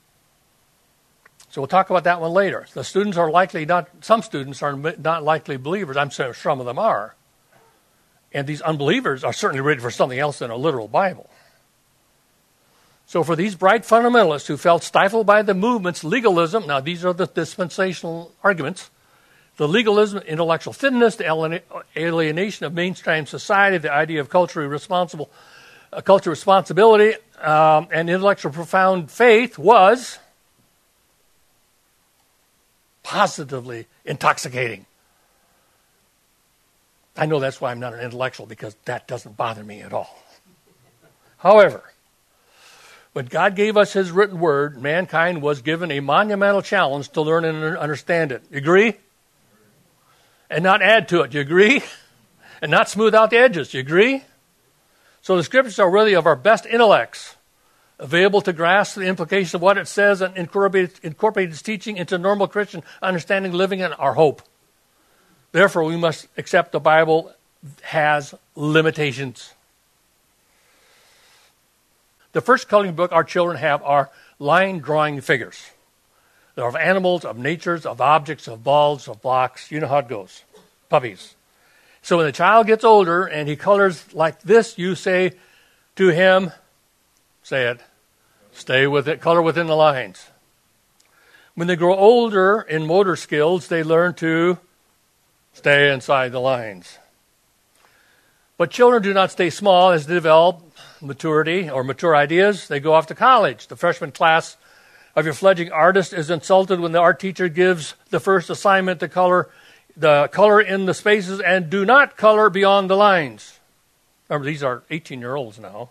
So we'll talk about that one later. The students are likely not, some students are not likely believers. I'm sure some of them are. And these unbelievers are certainly ready for something else than a literal Bible. So for these bright fundamentalists who felt stifled by the movement's legalism, now these are the dispensational arguments, the legalism, intellectual thinness, the alienation of mainstream society, the idea of culturally responsible, uh, cultural responsibility, um, and intellectual profound faith was positively intoxicating. I know that's why I'm not an intellectual, because that doesn't bother me at all. However, when God gave us his written word, mankind was given a monumental challenge to learn and understand it. You agree? And not add to it. You agree? And not smooth out the edges. You agree? So the scriptures are really of our best intellects, available to grasp the implications of what it says and incorporate, incorporate its teaching into normal Christian understanding, living in our hope. Therefore, we must accept the Bible has limitations. The first coloring book our children have are line drawing figures. They're of animals, of natures, of objects, of balls, of blocks. You know how it goes. Puppies. So when the child gets older and he colors like this, you say to him, say it, stay with it, color within the lines. When they grow older in motor skills, they learn to stay inside the lines. But children do not stay small as they develop maturity or mature ideas. They go off to college. The freshman class of your fledgling artist is insulted when the art teacher gives the first assignment to color the color in the spaces and do not color beyond the lines. Remember, these are eighteen-year-olds now.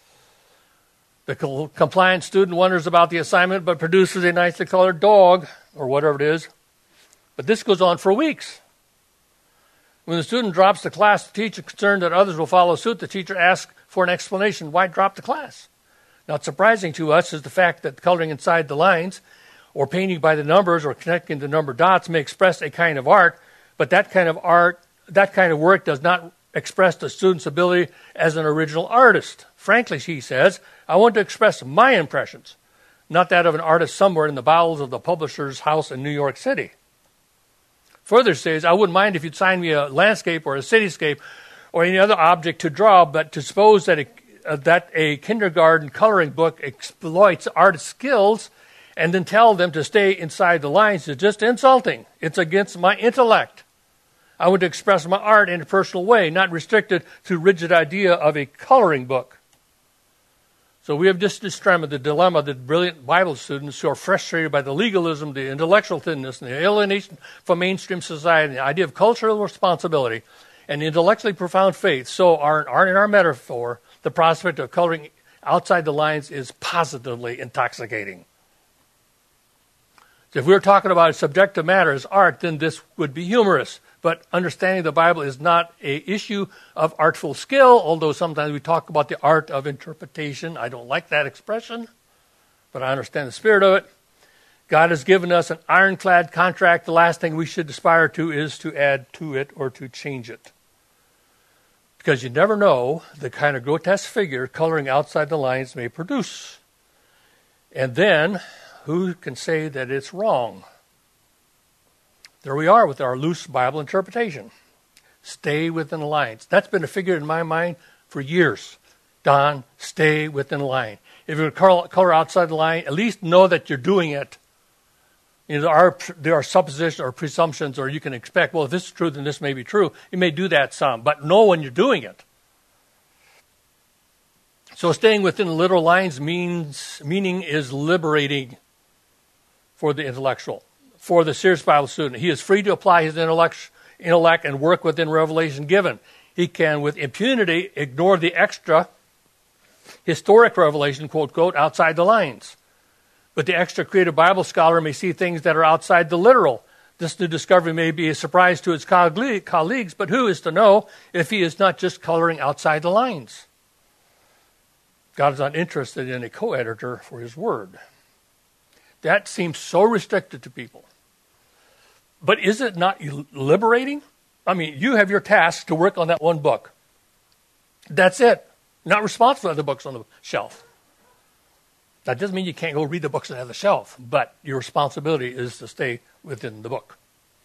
The compliant student wonders about the assignment but produces a nicely colored dog or whatever it is. But this goes on for weeks. When the student drops the class, the teacher, concerned that others will follow suit, the teacher asks for an explanation. Why drop the class? Now, it's surprising to us is the fact that coloring inside the lines or painting by the numbers or connecting the number dots may express a kind of art, but that kind of art, that kind of work does not express the student's ability as an original artist. Frankly, she says, I want to express my impressions, not that of an artist somewhere in the bowels of the publisher's house in New York City. Further says, I wouldn't mind if you'd sign me a landscape or a cityscape or any other object to draw, but to suppose that a, uh, that a kindergarten coloring book exploits artist skills and then tell them to stay inside the lines is just insulting. It's against my intellect. I want to express my art in a personal way, not restricted to rigid idea of a coloring book. So we have just described the dilemma that brilliant Bible students who are frustrated by the legalism, the intellectual thinness, and the alienation from mainstream society, the idea of cultural responsibility, and intellectually profound faith. So our, our, in our metaphor, the prospect of coloring outside the lines is positively intoxicating. So if we were talking about subjective matter as art, then this would be humorous. But understanding the Bible is not an issue of artful skill, although sometimes we talk about the art of interpretation. I don't like that expression, but I understand the spirit of it. God has given us an ironclad contract. The last thing we should aspire to is to add to it or to change it. Because you never know the kind of grotesque figure coloring outside the lines may produce. And then, who can say that it's wrong? There we are with our loose Bible interpretation. Stay within the lines. That's been a figure in my mind for years. Don, stay within the line. If you're going to color outside the line, at least know that you're doing it. You know, there are, there are suppositions or presumptions, or you can expect, well, if this is true, then this may be true. You may do that some, but know when you're doing it. So staying within the literal lines means meaning is liberating for the intellectual. For the serious Bible student, he is free to apply his intellect, intellect and work within revelation given. He can, with impunity, ignore the extra historic revelation, quote, quote, outside the lines. But the extra creative Bible scholar may see things that are outside the literal. This new discovery may be a surprise to his colleagues, but who is to know if he is not just coloring outside the lines? God is not interested in a co-editor for his word. That seems so restricted to people. But is it not liberating? I mean, you have your task to work on that one book. That's it. You're not responsible for the books on the shelf. That doesn't mean you can't go read the books that have the shelf, but your responsibility is to stay within the book.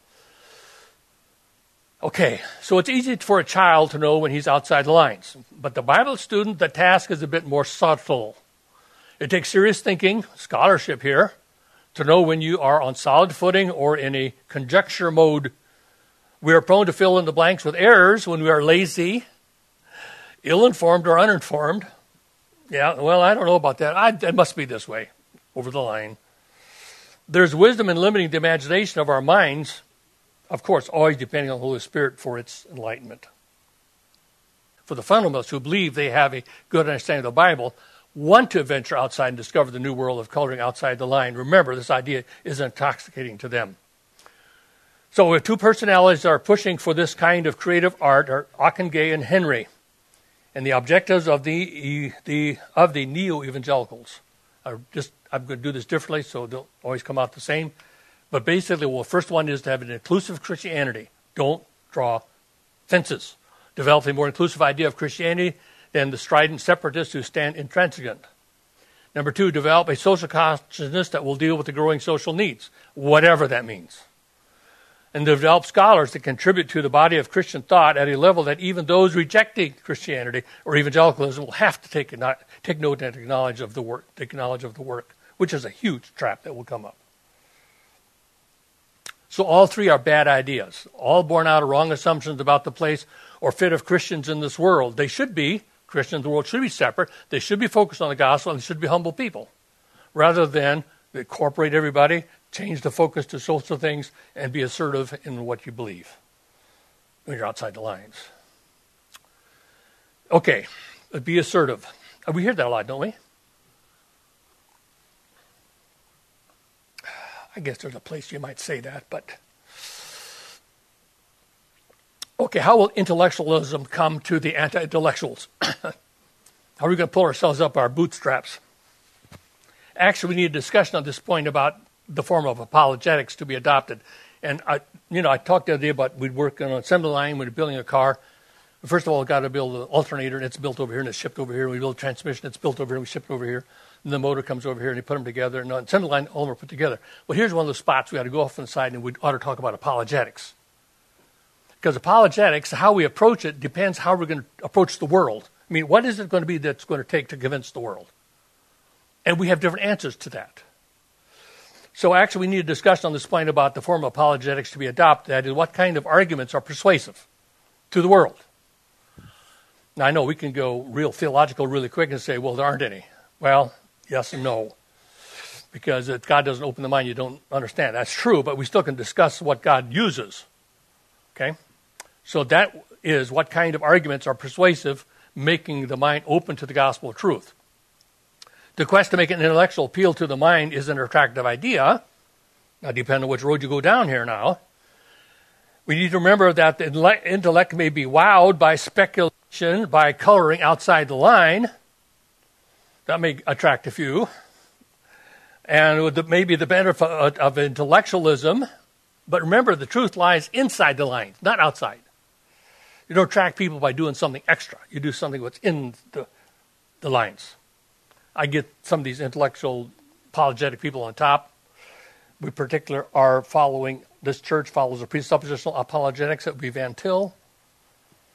Okay, so it's easy for a child to know when he's outside the lines. But the Bible student, the task is a bit more subtle. It takes serious thinking, scholarship here, to know when you are on solid footing or in a conjecture mode. We are prone to fill in the blanks with errors when we are lazy, ill-informed, or uninformed. Yeah, well, I don't know about that. I, it must be this way, over the line. There's wisdom in limiting the imagination of our minds, of course, always depending on the Holy Spirit for its enlightenment. For the fundamentalists who believe they have a good understanding of the Bible, want to venture outside and discover the new world of coloring outside the line, remember, this idea is intoxicating to them. So if two personalities are pushing for this kind of creative art are Ockenga and Henry, and the objectives of the the of the neo-evangelicals are just, I'm going to do this differently so they'll always come out the same. But basically, well, first one is to have an inclusive Christianity. Don't draw fences. Develop a more inclusive idea of Christianity than the strident separatists who stand intransigent. Number two, develop a social consciousness that will deal with the growing social needs, whatever that means. And develop scholars that contribute to the body of Christian thought at a level that even those rejecting Christianity or evangelicalism will have to take, take note and acknowledge of the work, take knowledge of the work, which is a huge trap that will come up. So all three are bad ideas, all born out of wrong assumptions about the place or fit of Christians in this world. They should be, Christians in the world should be separate. They should be focused on the gospel and they should be humble people, rather than incorporate everybody, change the focus to social things, and be assertive in what you believe when you're outside the lines. Okay, be assertive. We hear that a lot, don't we? I guess there's a place you might say that, but... Okay, how will intellectualism come to the anti-intellectuals? How are we going to pull ourselves up our bootstraps? Actually, we need a discussion on this point about the form of apologetics to be adopted. And, I, you know, I talked the other day about we'd work on an assembly line, we'd be building a car. First of all, we've got to build an alternator, and it's built over here, and it's shipped over here. We build a transmission, it's built over here, we ship it over here. And the motor comes over here, and you put them together. And on assembly line, all of them are put together. Well, here's one of those spots we got to go off on the side, and we ought to talk about apologetics. Because apologetics, how we approach it, depends how we're going to approach the world. I mean, what is it going to be that's going to take to convince the world? And we have different answers to that. So actually, we need a discussion on this point about the form of apologetics to be adopted. That is, what kind of arguments are persuasive to the world? Now, I know we can go real theological really quick and say, well, there aren't any. Well, yes and no. Because if God doesn't open the mind, you don't understand. That's true, but we still can discuss what God uses. Okay? So that is what kind of arguments are persuasive, making the mind open to the gospel of truth. The quest to make an intellectual appeal to the mind is an attractive idea. Now, depending on which road you go down here now. We need to remember that the intellect may be wowed by speculation, by coloring outside the line. That may attract a few. And with the, maybe the benefit of, of intellectualism. But remember, the truth lies inside the lines, not outside. You don't attract people by doing something extra. You do something what's in the, the lines. I get some of these intellectual, apologetic people on top. We particular are following, this church follows a presuppositional apologetics that would be Van Til.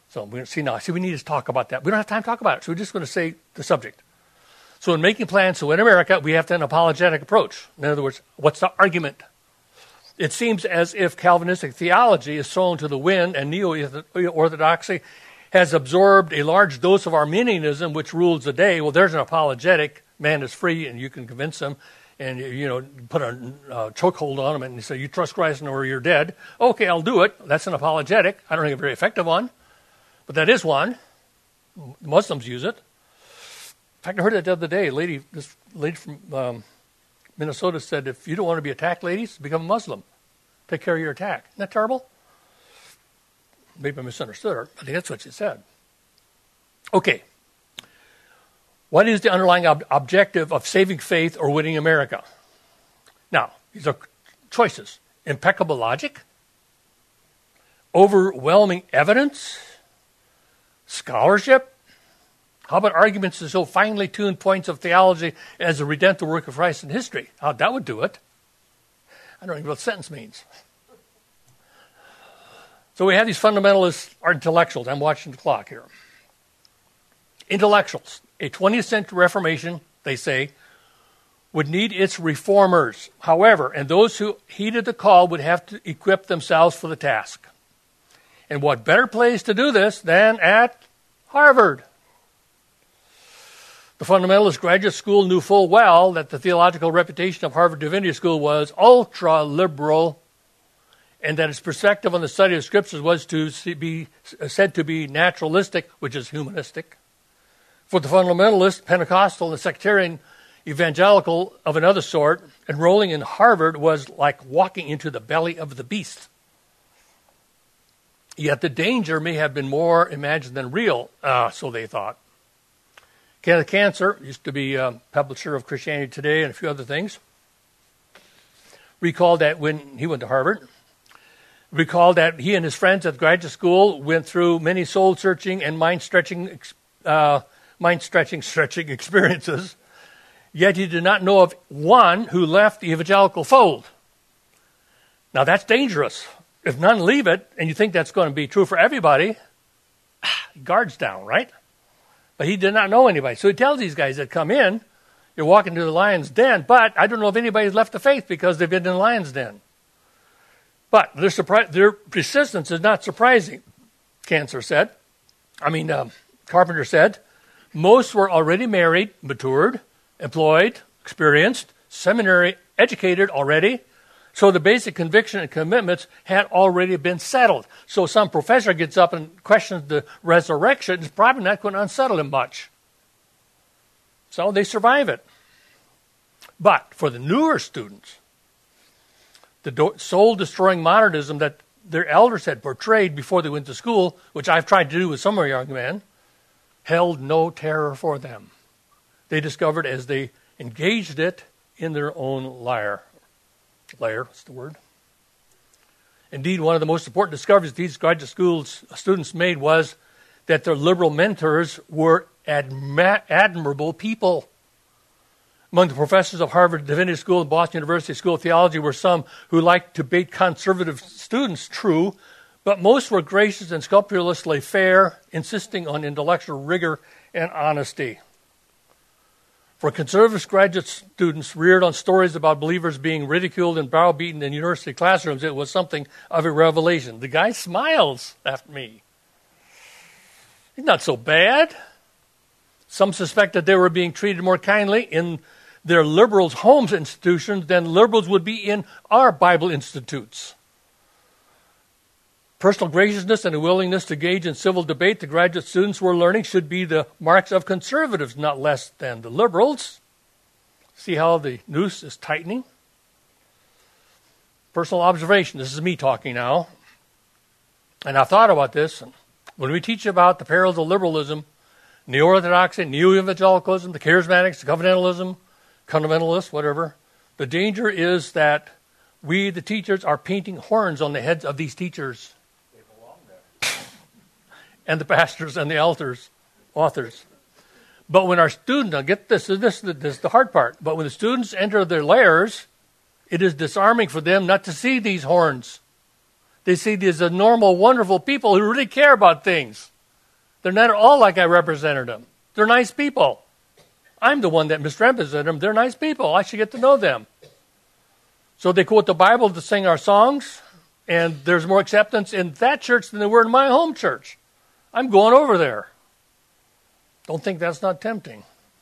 So we're going to see now. See, we need to talk about that. We don't have time to talk about it, so we're just going to say the subject. So in making plans, so in America, we have to have an apologetic approach. In other words, what's the argument? It seems as if Calvinistic theology is thrown to the wind and neo-orthodoxy has absorbed a large dose of Arminianism, which rules the day. Well, there's an apologetic. Man is free, and you can convince him, and you know, put a uh, chokehold on him, and you say, "You trust Christ, or you're dead." Okay, I'll do it. That's an apologetic. I don't think a very effective one, but that is one. Muslims use it. In fact, I heard that the other day. A lady, this lady from um, Minnesota said, "If you don't want to be attacked, ladies, become a Muslim. Take care of your attack." Isn't that terrible? Maybe I misunderstood her. I think that's what she said. Okay. What is the underlying ob- objective of saving faith or winning America? Now, these are choices. Impeccable logic, overwhelming evidence, scholarship. How about arguments to show finely tuned points of theology as the redemptive work of Christ in history? How that would do it. I don't even know what sentence means. So we have these fundamentalist intellectuals. I'm watching the clock here. Intellectuals. A twentieth century Reformation, they say, would need its reformers. However, and those who heeded the call would have to equip themselves for the task. And what better place to do this than at Harvard? The fundamentalist graduate school knew full well that the theological reputation of Harvard Divinity School was ultra-liberal, and that its perspective on the study of Scriptures was to be said to be naturalistic, which is humanistic. For the fundamentalist, Pentecostal, and sectarian evangelical of another sort, enrolling in Harvard was like walking into the belly of the beast. Yet the danger may have been more imagined than real, uh, so they thought. Kenneth Cancer used to be a publisher of Christianity Today and a few other things. Recalled that when he went to Harvard, recalled that he and his friends at graduate school went through many soul-searching and mind-stretching, uh, mind-stretching, stretching experiences. Yet he did not know of one who left the evangelical fold. Now that's dangerous. If none leave it, and you think that's going to be true for everybody, guards down, right? But he did not know anybody. So he tells these guys that come in, you're walking to the lion's den, but I don't know if anybody's left the faith because they've been in the lion's den. But their, surpri- their persistence is not surprising, Cancer said. I mean, um, Carpenter said, most were already married, matured, employed, experienced, seminary educated already. So the basic conviction and commitments had already been settled. So some professor gets up and questions the resurrection. It's probably not going to unsettle him much. So they survive it. But for the newer students, the do- soul-destroying modernism that their elders had portrayed before they went to school, which I've tried to do with some of our young men, held no terror for them. They discovered as they engaged it in their own lyre. Layer, what's the word? Indeed, one of the most important discoveries these graduate school students made was that their liberal mentors were adma- admirable people. Among the professors of Harvard Divinity School and Boston University School of Theology were some who liked to bait conservative students, true, but most were gracious and scrupulously fair, insisting on intellectual rigor and honesty. For conservative graduate students reared on stories about believers being ridiculed and browbeaten in university classrooms, it was something of a revelation. The guy smiles at me. He's not so bad. Some suspected they were being treated more kindly in their liberals' homes institutions than liberals would be in our Bible institutes. Personal graciousness and a willingness to engage in civil debate the graduate students were learning should be the marks of conservatives, not less than the liberals. See how the noose is tightening? Personal observation. This is me talking now. And I've thought about this. When we teach about the perils of liberalism, neo-orthodoxy, neo-evangelicalism, the charismatics, the covenantalism, fundamentalists, whatever, the danger is that we, the teachers, are painting horns on the heads of these teachers. And the pastors and the elders, authors. But when our students, now get this, this, this is the hard part, but when the students enter their lairs, it is disarming for them not to see these horns. They see these normal, wonderful people who really care about things. They're not at all like I represented them. They're nice people. I'm the one that misrepresented them. They're nice people. I should get to know them. So they quote the Bible to sing our songs, and there's more acceptance in that church than there were in my home church. I'm going over there. Don't think that's not tempting.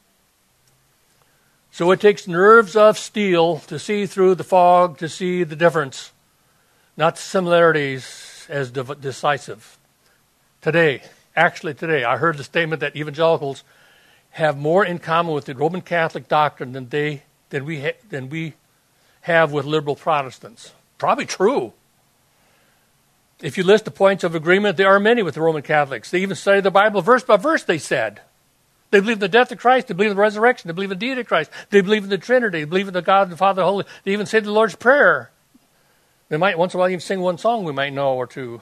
So it takes nerves of steel to see through the fog, to see the difference, not the similarities as de- decisive. Today, actually today, I heard the statement that evangelicals have more in common with the Roman Catholic doctrine than they than we ha- than we have with liberal Protestants. Probably true. If you list the points of agreement, there are many with the Roman Catholics. They even study the Bible verse by verse, they said. They believe in the death of Christ. They believe in the resurrection. They believe in the deity of Christ. They believe in the Trinity. They believe in the God, the Father, the Holy. They even say the Lord's Prayer. They might once in a while even sing one song we might know or two.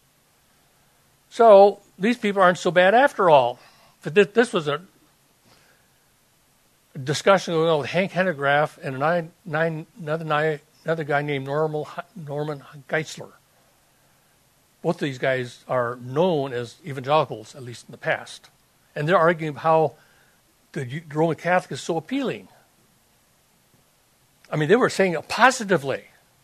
So these people aren't so bad after all. This was a discussion going on with Hank Hanegraaff and nine, nine, another, another guy named Normal, Norman Geisler. Both of these guys are known as evangelicals, at least in the past. And they're arguing how the Roman Catholic is so appealing. I mean, they were saying it positively.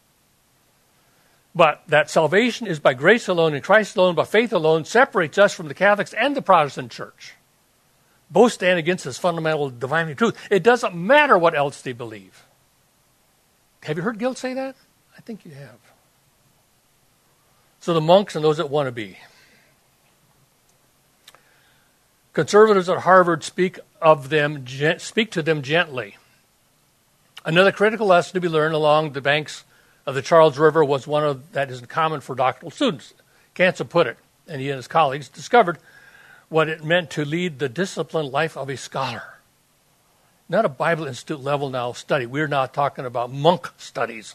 But that salvation is by grace alone, in Christ alone, by faith alone, separates us from the Catholics and the Protestant church. Both stand against this fundamental divine truth. It doesn't matter what else they believe. Have you heard Gill say that? I think you have. So the monks and those that want to be. Conservatives at Harvard speak of them, speak to them gently. Another critical lesson to be learned along the banks of the Charles River was one of, that is common for doctoral students. Cancer put it, and he and his colleagues discovered what it meant to lead the disciplined life of a scholar. Not a Bible Institute level now study. We're not talking about monk studies.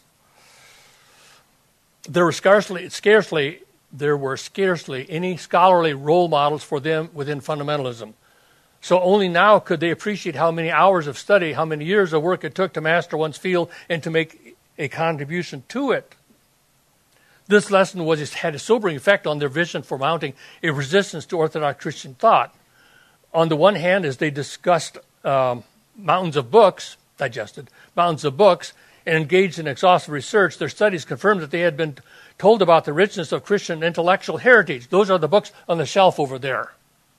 There were scarcely, scarcely, there were scarcely any scholarly role models for them within fundamentalism. So only now could they appreciate how many hours of study, how many years of work it took to master one's field and to make a contribution to it. This lesson was had a sobering effect on their vision for mounting a resistance to Orthodox Christian thought. On the one hand, as they discussed um, mountains of books, digested mountains of books, and engaged in exhaustive research, their studies confirmed that they had been told about the richness of Christian intellectual heritage. Those are the books on the shelf over there.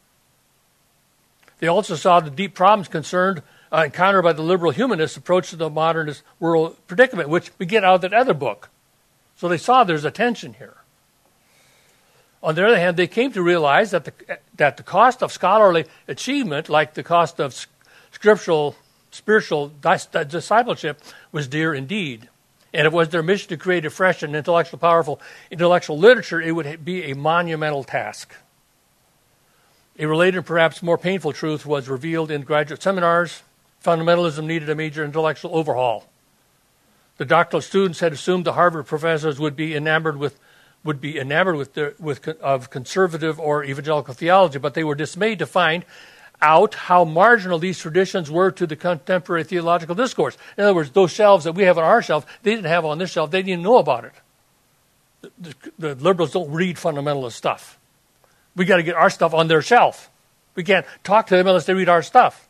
They also saw the deep problems concerned uh, encountered by the liberal humanist approach to the modernist world predicament, which we get out of that other book. So they saw there's a tension here. On the other hand, they came to realize that the, that the cost of scholarly achievement, like the cost of scriptural, spiritual discipleship, was dear indeed. And if it was their mission to create a fresh and intellectual, powerful intellectual literature, it would be a monumental task. A related, perhaps more painful truth was revealed in graduate seminars. Fundamentalism needed a major intellectual overhaul. The doctoral students had assumed the Harvard professors would be enamored with would be enamored with, their, with of conservative or evangelical theology, but they were dismayed to find out how marginal these traditions were to the contemporary theological discourse. In other words, those shelves that we have on our shelf, they didn't have on this shelf. They didn't even know about it. The, the, the liberals don't read fundamentalist stuff. We got to get our stuff on their shelf. We can't talk to them unless they read our stuff.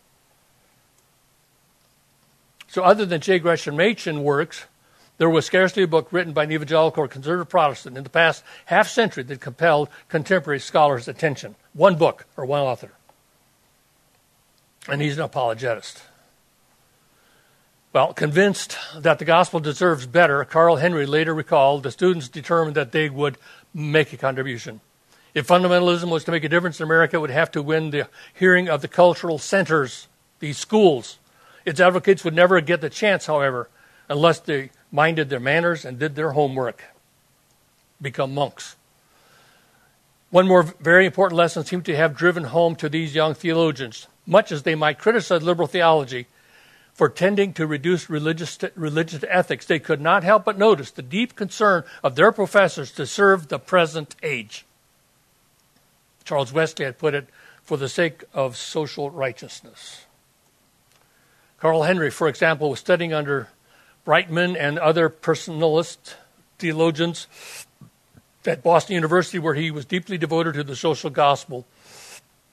So other than J. Gresham Machen works, there was scarcely a book written by an evangelical or conservative Protestant in the past half century that compelled contemporary scholars' attention. One book or one author. And he's an apologetist. Well, convinced that the gospel deserves better, Carl Henry later recalled the students determined that they would make a contribution. If fundamentalism was to make a difference in America, it would have to win the hearing of the cultural centers, these schools. Its advocates would never get the chance, however, unless they minded their manners and did their homework, become monks. One more very important lesson seemed to have driven home to these young theologians. Much as they might criticize liberal theology for tending to reduce religious, religious ethics, they could not help but notice the deep concern of their professors to serve the present age. Charles Wesley had put it, for the sake of social righteousness. Carl Henry, for example, was studying under Brightman and other personalist theologians at Boston University, where he was deeply devoted to the social gospel.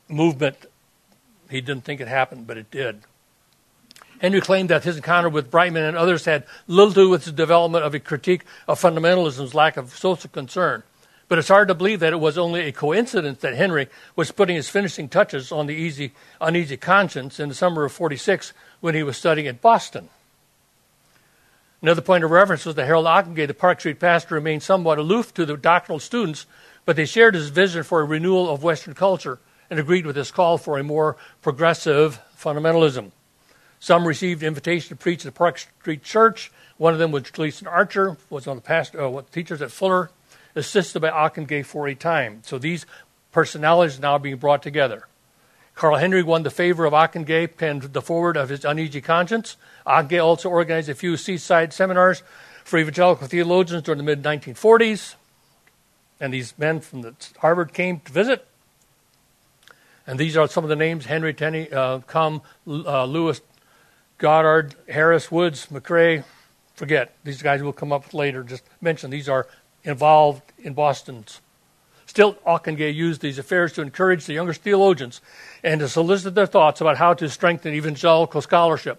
movement. He didn't think it happened, but it did. Henry claimed that his encounter with Brightman and others had little to do with the development of a critique of fundamentalism's lack of social concern. But it's hard to believe that it was only a coincidence that Henry was putting his finishing touches on the easy, uneasy conscience in the summer of forty-six when he was studying at Boston. Another point of reference was that Harold Ockenga, the Park Street pastor, remained somewhat aloof to the doctrinal students, but they shared his vision for a renewal of Western culture and agreed with his call for a more progressive fundamentalism. Some received invitation to preach at the Park Street Church. One of them was Gleason Archer, was one of the pastor, uh, teachers at Fuller, assisted by Ockenga for a time. So these personalities are now being brought together. Carl Henry won the favor of Ockenga, penned the foreword of his Uneasy Conscience. Ockenga also organized a few seaside seminars for evangelical theologians during the mid nineteen forties. And these men from the Harvard came to visit. And these are some of the names: Henry Tenney, uh, Com, uh, Lewis, Goddard, Harris, Woods, McRae. Forget. These guys will come up later. Just mention these are involved in Boston's. Still, Ockenga used these affairs to encourage the younger theologians and to solicit their thoughts about how to strengthen evangelical scholarship.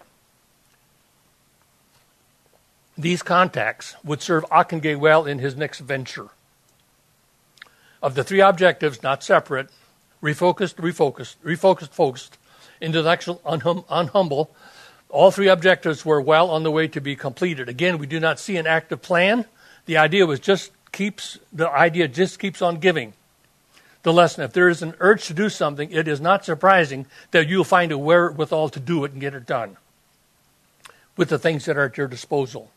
These contacts would serve Ockenga well in his next venture. Of the three objectives, not separate, refocused, refocused, refocused, focused, intellectual, unhum, unhumble, all three objectives were well on the way to be completed. Again, we do not see an active plan. The idea was just keeps the idea just keeps on giving. The lesson: if there is an urge to do something, it is not surprising that you'll find a wherewithal to do it and get it done with the things that are at your disposal.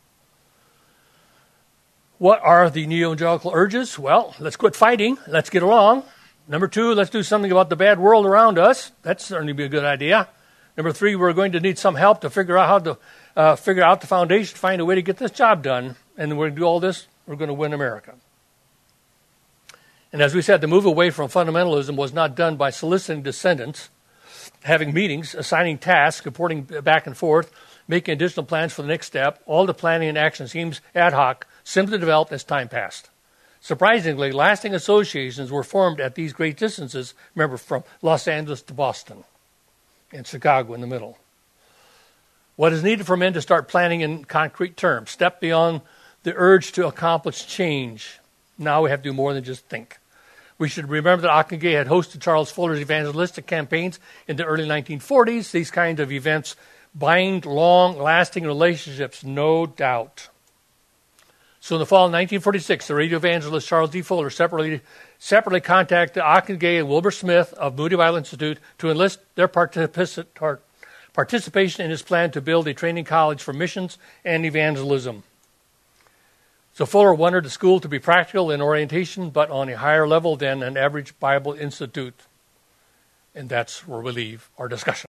What are the neo-evangelical urges? Well, let's quit fighting. Let's get along. Number two, let's do something about the bad world around us. That'd certainly be a good idea. Number three, we're going to need some help to figure out how to uh, figure out the foundation, find a way to get this job done. And we're going to do all this. We're going to win America. And as we said, the move away from fundamentalism was not done by soliciting descendants, having meetings, assigning tasks, reporting back and forth, making additional plans for the next step. All the planning and action seems ad hoc, simply developed as time passed. Surprisingly, lasting associations were formed at these great distances, remember, from Los Angeles to Boston and Chicago in the middle. What is needed for men to start planning in concrete terms? Step beyond the urge to accomplish change. Now we have to do more than just think. We should remember that Ockenga had hosted Charles Fuller's evangelistic campaigns in the early nineteen forties. These kinds of events bind long-lasting relationships, no doubt. So in the fall of nineteen forty-six, the radio evangelist Charles D. Fuller separately, separately contacted Ockenga and Wilbur Smith of Moody Bible Institute to enlist their particip- participation in his plan to build a training college for missions and evangelism. So Fuller wanted the school to be practical in orientation, but on a higher level than an average Bible institute. And that's where we leave our discussion.